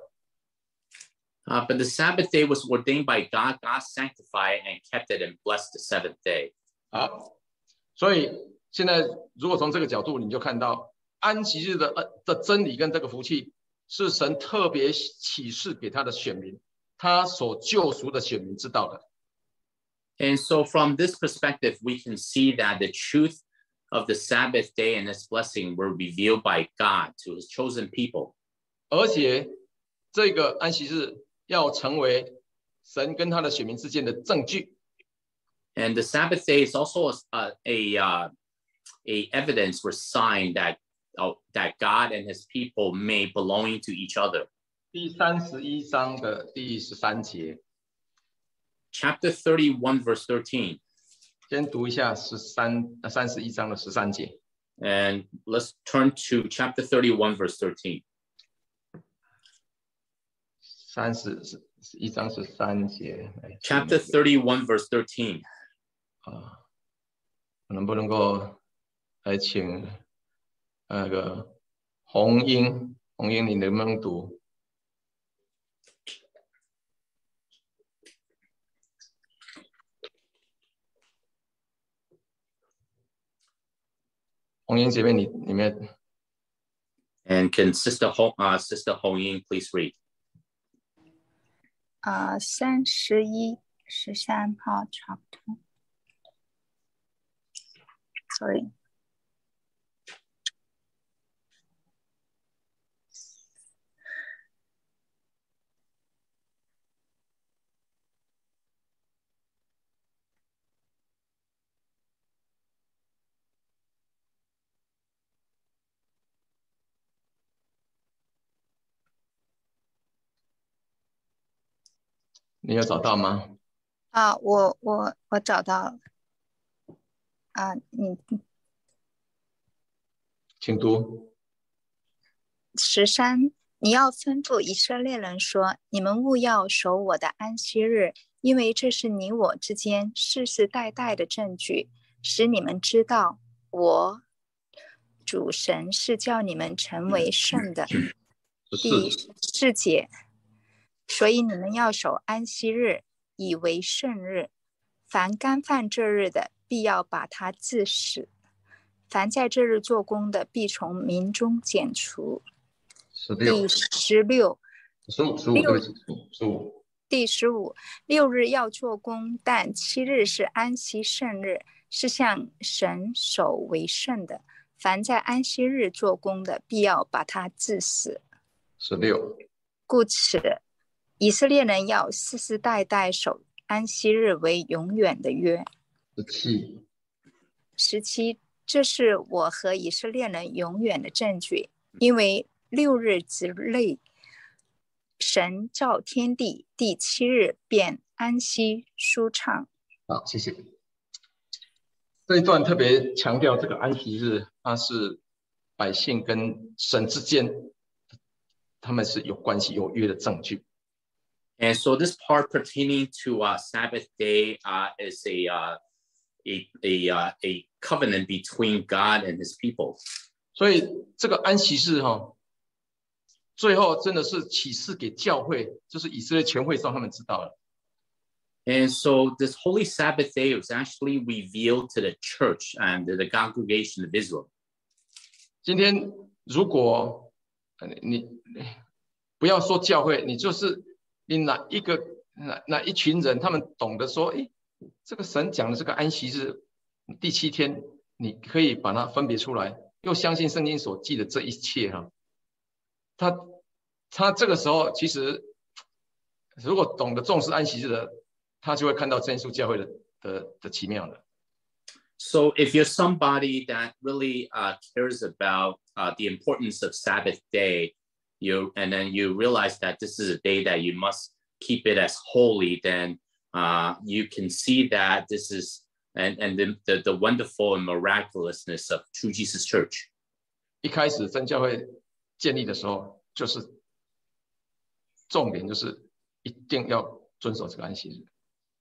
But the Sabbath day was ordained by God. God sanctified and kept it and blessed the seventh day.
好，所以现在如果从这个角度，你就看到安息日的真理跟这个福气，是神特别启示给他的选民，他所救赎的选民知道的。
And so from this perspective, we can see that the truth of the Sabbath day and its blessing were revealed by God to His chosen people.
而且这个安息日要成为神跟他的选民之间的证据。
And the Sabbath day is also a evidence or sign that God and His people may belonging to each other.
第31章的第13节。
Chapter 31, verse 13.
先读一下31章的13节。
And let's turn to chapter 31, verse 13.
31章13节。
Chapter 31, verse 13.
能不能够来请那个红英，你能不能读？红英姐妹，你们。
And can Sister Hong Ying please read?
31、13号差不多。Sorry。
你有找到吗？
我找到了。
请读。
13，你要吩咐以色列人说：你们务要守我的安息日，因为这是你我之间世世代代的证据，使你们知道我主神是叫你们成为圣的。第4节，所以你们要守安息日，以为圣日。凡干犯这日的，必要把他治死；凡在这日做工的，必从民中剪除。第16，第15，6日要做工，但7日是安息圣日，是向神守为圣的。凡在安息日做工的，必要把他治死。
16，
故此，以色列人要世世代代守安息日为永远的约。17，这是我和以色列人永远的证据，因为6日之内，神造天地，第7日便安息舒畅。
好，谢谢。这一段特别强调这个安息日，它是百姓跟神之间，他们是有关系、有约的证据。
And so this part pertaining to Sabbath day is a covenant between God and His people.
所以这个安息日最后真的是启示给教会，就是以色列全会众他们知道了。
And so this holy Sabbath day was actually revealed to the church and the congregation of Israel.
今天如果你不要说教会，你就是你哪一群人，他们懂得说，这个神讲的这个安息日第7天，你可以把它分别出来，又相信圣经所记的这一切他这个时候其实如果懂得重视安息日的，他就会看到真耶稣教会的奇妙的。
So if you're somebody that really cares about the importance of Sabbath day, and then you realize that this is a day that you must keep it as holy, then you can see that this is and the wonderful and miraculousness of True Jesus Church.
一开始真教会建立的时候，就是重点就是一定要遵守这个安息日。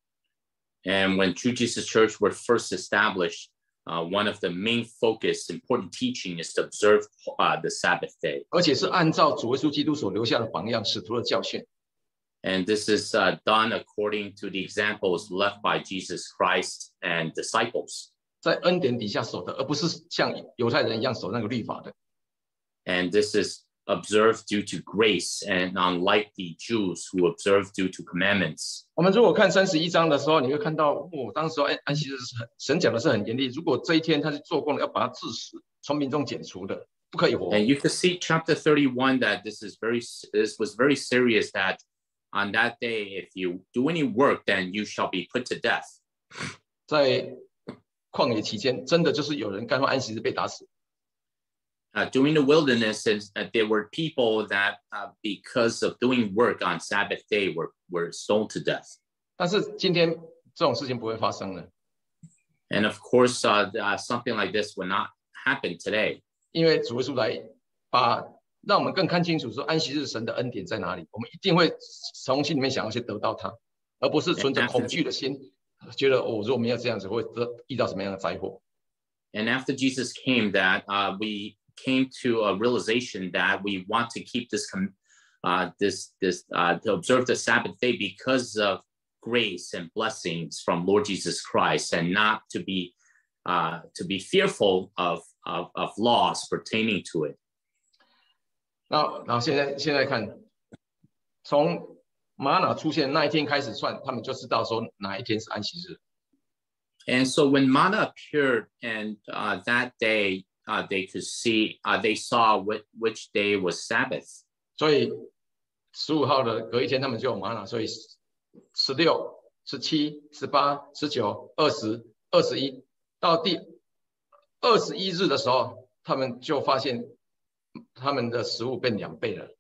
And when True Jesus Church were first established, one of the main focus, important teaching is to observe the Sabbath day.
而且是按照主耶稣基督所留下的榜样，使徒的教训。
And this is done according to the examples left by Jesus Christ and disciples.
在恩典底下守的，而不是像犹太人一样守那个律法的。
And this is observed due to grace, and unlike the Jews who observe due to commandments.
我们如果看31章的时候，你会看到，当时安息日神讲的是很严厉，如果这一天他是做工的，要把他治死，从民中剪除的，不可以活。
And you can see chapter 31 that this was very serious, that on that day, if you do any work, then you shall be put to death.
在旷野期间，真的就是有人干犯安息日被打死。
During the wilderness, there were people that, because of doing work on Sabbath day, were stoned to death.
但是今天这种事情不会发生了。
And of course, something like this will not happen today.
因为主耶稣来让我们更看清楚说安息日神的恩典在哪里，我们一定会从心里面想要去得到它，而不是存着恐惧的心，觉得如果没有这样子会遇到什么样的灾祸。
And after Jesus came, that we came to a realization that we want to keep to observe the Sabbath day because of grace and blessings from Lord Jesus Christ, and not to be fearful of laws pertaining to it.
然后现在看，从玛瑙出现那一天开始算，他们就知道说哪一天是安息日。
And so when manna appeared, and that day they could see, they saw which day was Sabbath.
所以15号的隔一天他们就有玛瑙，所以16、17、18、19、20、21，到第21日的时候，他们就发现他们的食物变2倍了。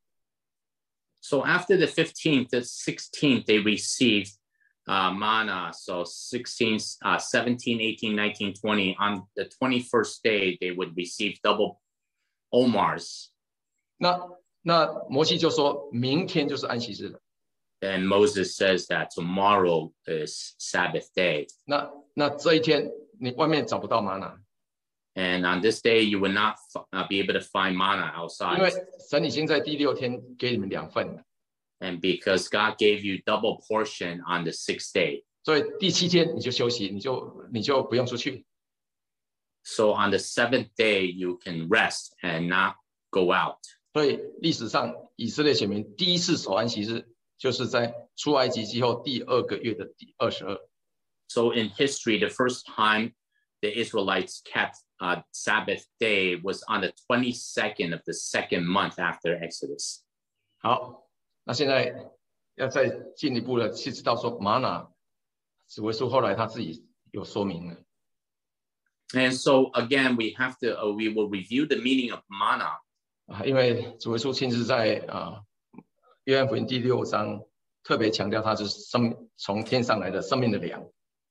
So after the 15th, the 16th, they received manna. So 16, 17, 18, 19, 20. On the 21st day, they would receive double omars.
那摩西就说明天就是安息日了。
And Moses says that tomorrow is Sabbath day.
那这一天你外面找不到玛瑙。
And on this day, you will not be able to find manna outside.
因为神已经在第6天给你们2份了。
And because God gave you double portion on the 6th day.
所以第7天你就休息，你就不用出去。
So on the 7th day, you can rest and not go out.
所以历史上以色列选民第一次守安息日，就是在出埃及记后第2个月的第22。
So in history, the first time the Israelites kept Sabbath day was on the 22nd of the 2nd month after Exodus.
好，那现在要再进一步的去知道说玛瑙，主耶稣后来他自己有说明了。
And so again, we will review the meaning of manna.
因为主耶稣亲自在约翰福音第6章特别强调他是从天上来的生命的粮。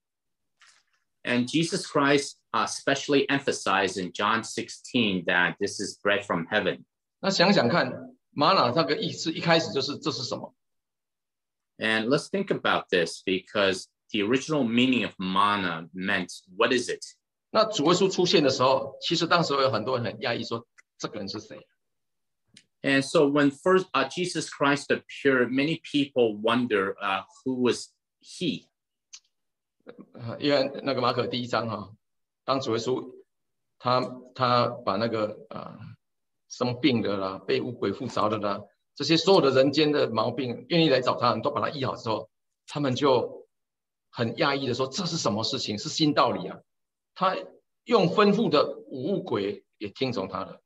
And Jesus Christ especially emphasized in John 16 that this is bread from heaven.
那想想看，玛瑙那个意思一开始就是这是什么？
And let's think about this, because the original meaning of manna meant, what is it?
那主耶稣出现的时候，其实当时有很多人很讶异，说这个人是谁？
And so when first Jesus Christ appeared, many people wonder who was he?
因为那个马可第1章当主耶稣他把那个生病的啦、被污鬼附着的啦，这些所有的人间的毛病，愿意来找他，都把他医好之后，他们就很讶异的说：“这是什么事情？是新道理啊！”他用吩咐的五污鬼也听从他了。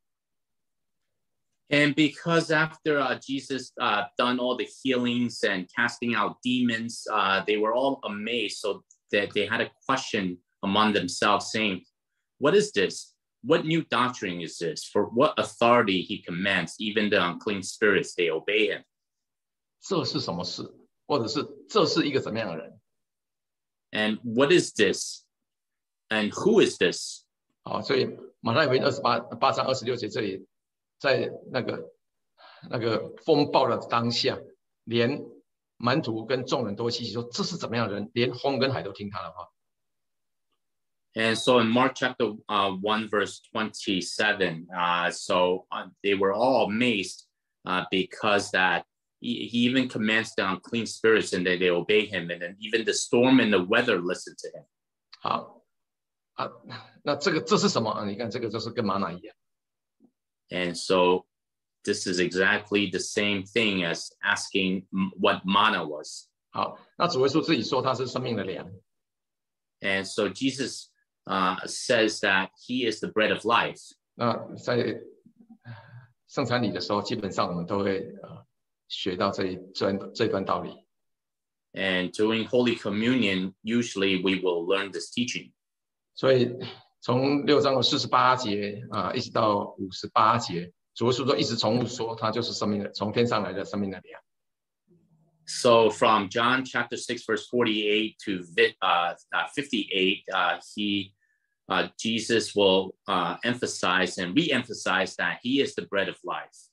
And because after Jesus done all the healings and casting out demons, they were all amazed, so that they had a question among themselves, saying, "What is this? What new doctrine is this? For what authority he commands, even the unclean spirits, they obey him."
这是什么事？或者是这是一个怎么样的人？
And what is this? And who is this?
好，所以马太福音8章26节这里，在那个风暴的当下，连门徒跟众人都稀奇说：“这是怎么样的人？连风跟海都听他的话。”
And so in Mark chapter 1, verse 27, they were all amazed because that he even commands the unclean spirits and they obey him, and then even the storm and the weather listen to him.
好那这是什么？你看这个就是跟玛瑙一样。
And so this is exactly the same thing as asking what manna was.
好，那主耶稣自己说他是生命的粮。
And so Jesus says that he is the bread of life.
那在圣餐礼的时候，基本上我们都会学到这段道理。
And during Holy Communion, usually we will learn this teaching.
所以从6章的48节一直到58节，主耶稣都一直重复说，他就是生命的，从天上来的生命的粮。
So from John chapter 6, verse 48 to 58, Jesus will emphasize and re-emphasize that he is the bread of life.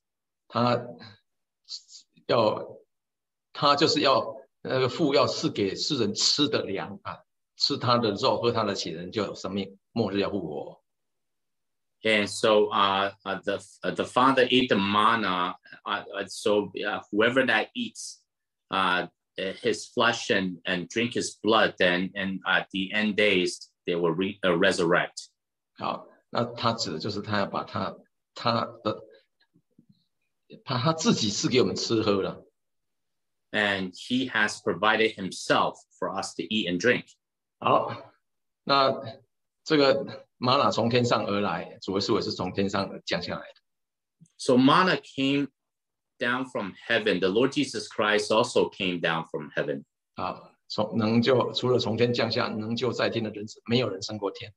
他就是要那个父要赐给世人吃的粮吃他的肉，喝他的血人就有生命，末日要复活。
And so the Father ate the manna, so whoever that eats his flesh and drink his blood, then and at the end days they will resurrect.
好，那他指的就是他要把他自己赐给我们吃喝了。
and he has provided himself for us to eat and drink.
好，那这个玛拿从天上而来，主耶稣也是从天上降下来的。
So manna came down from heaven. The Lord Jesus Christ also came down from heaven.
啊，能救除了从天降下能救在天的人子，没有人升过天。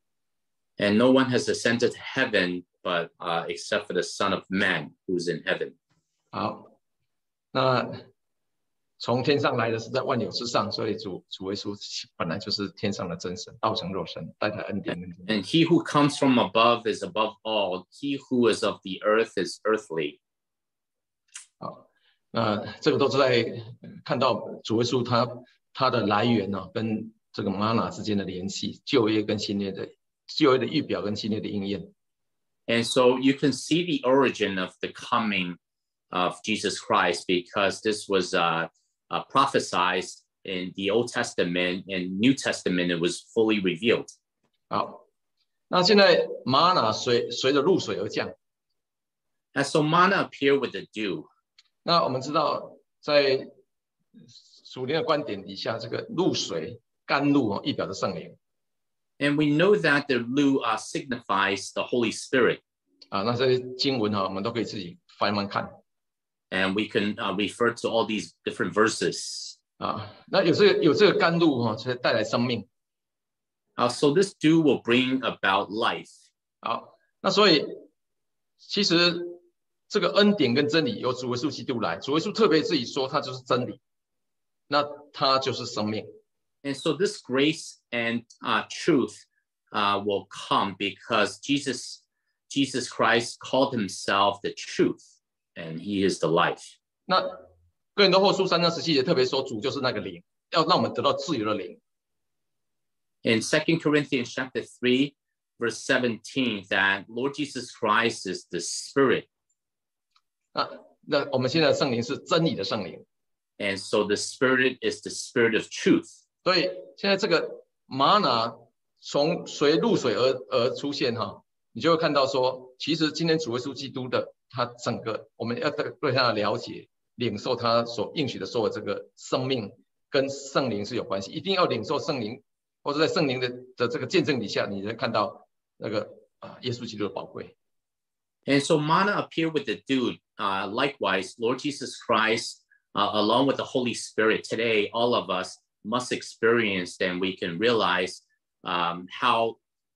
And no one has ascended to heaven but except for the Son of Man who's in heaven.
好，那从天上来的是在万有之上，所以主耶稣本来就是天上的真神，道成肉身，带来恩典跟真理。
And he who comes from above is above all. He who is of the earth is earthly.
好，那这个都是在看到主耶稣他的来源呢、跟这个玛拿之间的联系，旧约跟新约的预表跟新约的应验。
And so you can see the origin of the coming of Jesus Christ because this was prophesied in the Old Testament and New Testament. It was fully revealed.
好，那现在玛拿随着露水而降。
And so manna appeared with the dew.
那我们知道，在属灵的观点底下，这个露水甘露预表着圣灵。
And we know that the dew signifies the Holy Spirit.
啊，那这些经文我们都可以自己翻翻看。
And we can refer to all these different verses.
啊，那有这个甘露才带来生命。
So this dew will bring about life.
好，那所以其实这个恩典跟真理由主耶稣基督来，主耶稣特别自己说他就是真理，那他就是生命。
And so this grace and truth will come because Jesus Christ called himself the truth, and he is the life.
那哥林多后书3章17节特别说，主就是那个灵，要让我们得到自由的灵。
In 2 Corinthians chapter 3, verse 17, that Lord Jesus Christ is the Spirit.
那我们现在的圣灵是真理的圣灵。
And so the Spirit is the Spirit of truth.
所以现在这个玛拿从露水而出现你就会看到说，其实今天主耶稣基督的他整个我们要对他的了解，领受他所应许的所有这个生命跟圣灵是有关系，一定要领受圣灵，或者在圣灵的这个见证底下，你才看到那个耶稣基督的宝贵。
And so manna appeared with the dew. Likewise, Lord Jesus Christ, along with the Holy Spirit, today all of us must experience, and we can realize how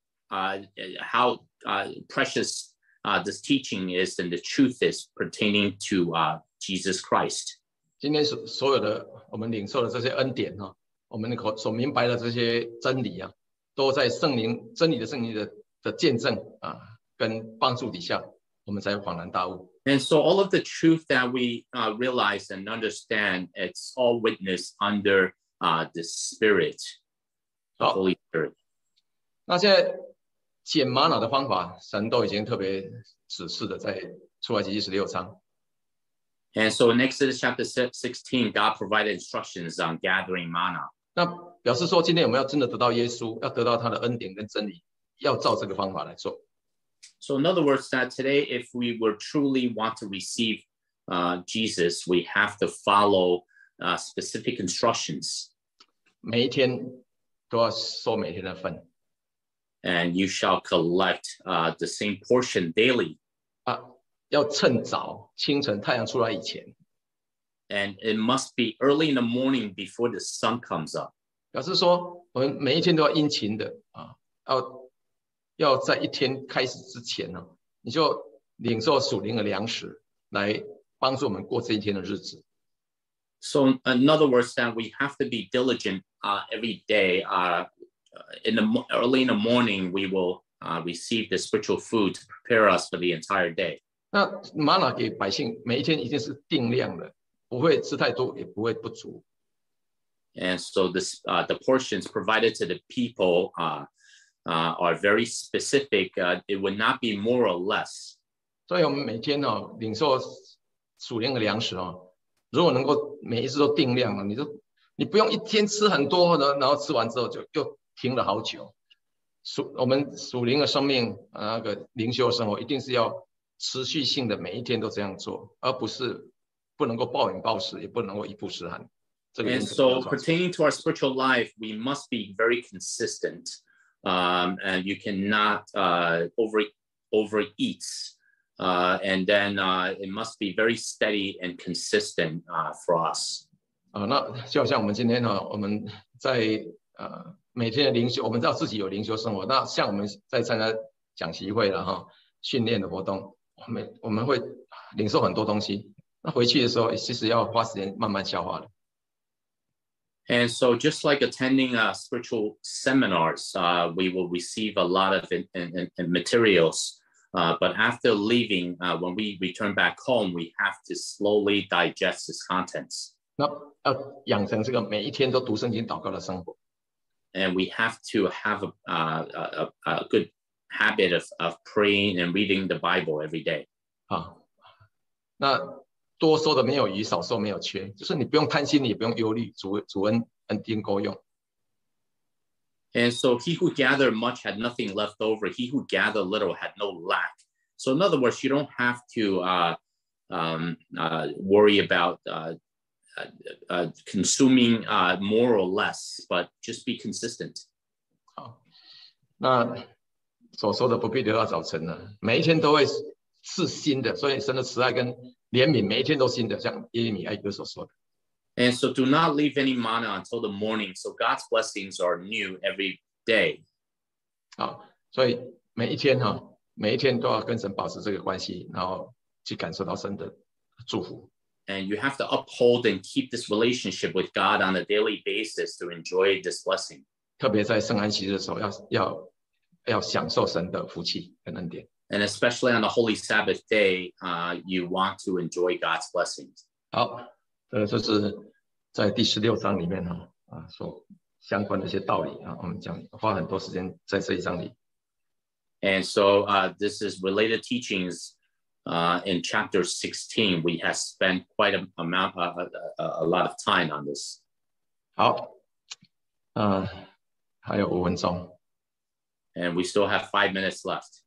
precious this teaching is and the truth is pertaining to Jesus Christ.
今天所有的我们领受的这些恩典我们所明白的这些真理都在真理的圣灵的见证跟帮助底下，我们才恍然大悟。
And so all of the truth that we realize and understand, it's all witnessed under the Spirit, the Holy Spirit.
那现在捡玛瑙的方法，神都已经特别指示的，在出埃及记16章。
And so in Exodus chapter 16, God provided instructions on gathering manna.
那表示说，今天我们要真的得到耶稣，要得到他的恩典跟真理，要照这个方法来做。
So in other words, that today, if we were truly want to receive Jesus, we have to follow specific instructions.
每一天都要收每天的份。
And you shall collect the same portion daily.
要趁早，清晨太阳出来以前。
And it must be early in the morning before the sun comes up.
表示说，我们每一天都要殷勤的要在一天开始之前你就领受属灵的粮食，来帮助我们过这一天的日子。
So in other words, that we have to be diligent every day. Early in the morning, we will receive the spiritual food to prepare us for the entire day.
那玛瑙给百姓每一天一定是定量的，不会吃太多，也不会不足。
And so the portions provided to the people are very specific. It would not be more or less.
所以我们每天领受属灵的粮食如果能够每一次都定量你不用一天吃很多然后吃完之后就又停了好久。我们属灵的生命那个灵修生活一定是要持续性的每一天都这样做，而不是不能够暴饮暴食，也不能够一曝十寒。
And so pertaining to our spiritual life, we must be very consistent, and you cannot overeat. And then it must be very steady and consistent for us.
那就好像我们今天呢，我们在每天的灵修，我们知道自己有灵修生活。那像我们在参加讲习会了哈，训练的活动，我们会领受很多东西。那回去的时候，其实要花时间慢慢消化的。
And so just like attending spiritual seminars, we will receive a lot of materials. But after leaving, when we return back home, we have to slowly digest its contents.
那要养成这个每一天都读圣经祷告的生活。
And we have to have a good habit of praying and reading the Bible every day.
那多收的没有余，少收没有缺，就是你不用贪心，你也不用忧虑，主恩典够用。
And so he who gathered much had nothing left over. He who gathered little had no lack. So in other words, you don't have to worry about consuming more or less, but just be consistent.
好，那所说的不必留到早晨了，每一天都会是新的，所以神的慈爱跟怜悯每一天都新的，像耶利米哀歌所说的。
And so do not leave any manna until the morning. So God's blessings are new every day.
好，所以每一天都要跟神保持这个关系，然后去感受到神的祝福。
And you have to uphold and keep this relationship with God on a daily basis to enjoy this blessing.
特别在圣安息日的时候，要享受神的福气跟恩典。
And especially on the Holy Sabbath day, you want to enjoy God's blessings.
好，就是在第16章里面所相关的一些道理我们花很多时间在这一章里。
And so this is related teachings in chapter 16. We have spent quite a lot of time on this.
好，还有5分钟。
And we still have 5 minutes left.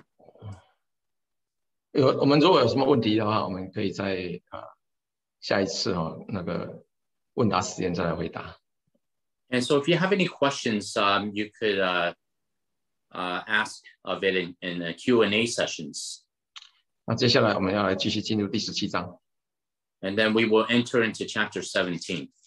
我们如果有什么问题的话，我们可以在下一次那个问答时间再来回答。
And so if you have any questions, you could ask of it in Q&A sessions.
那接下来我们要来继续进入第17章。
And then we will enter into chapter 17.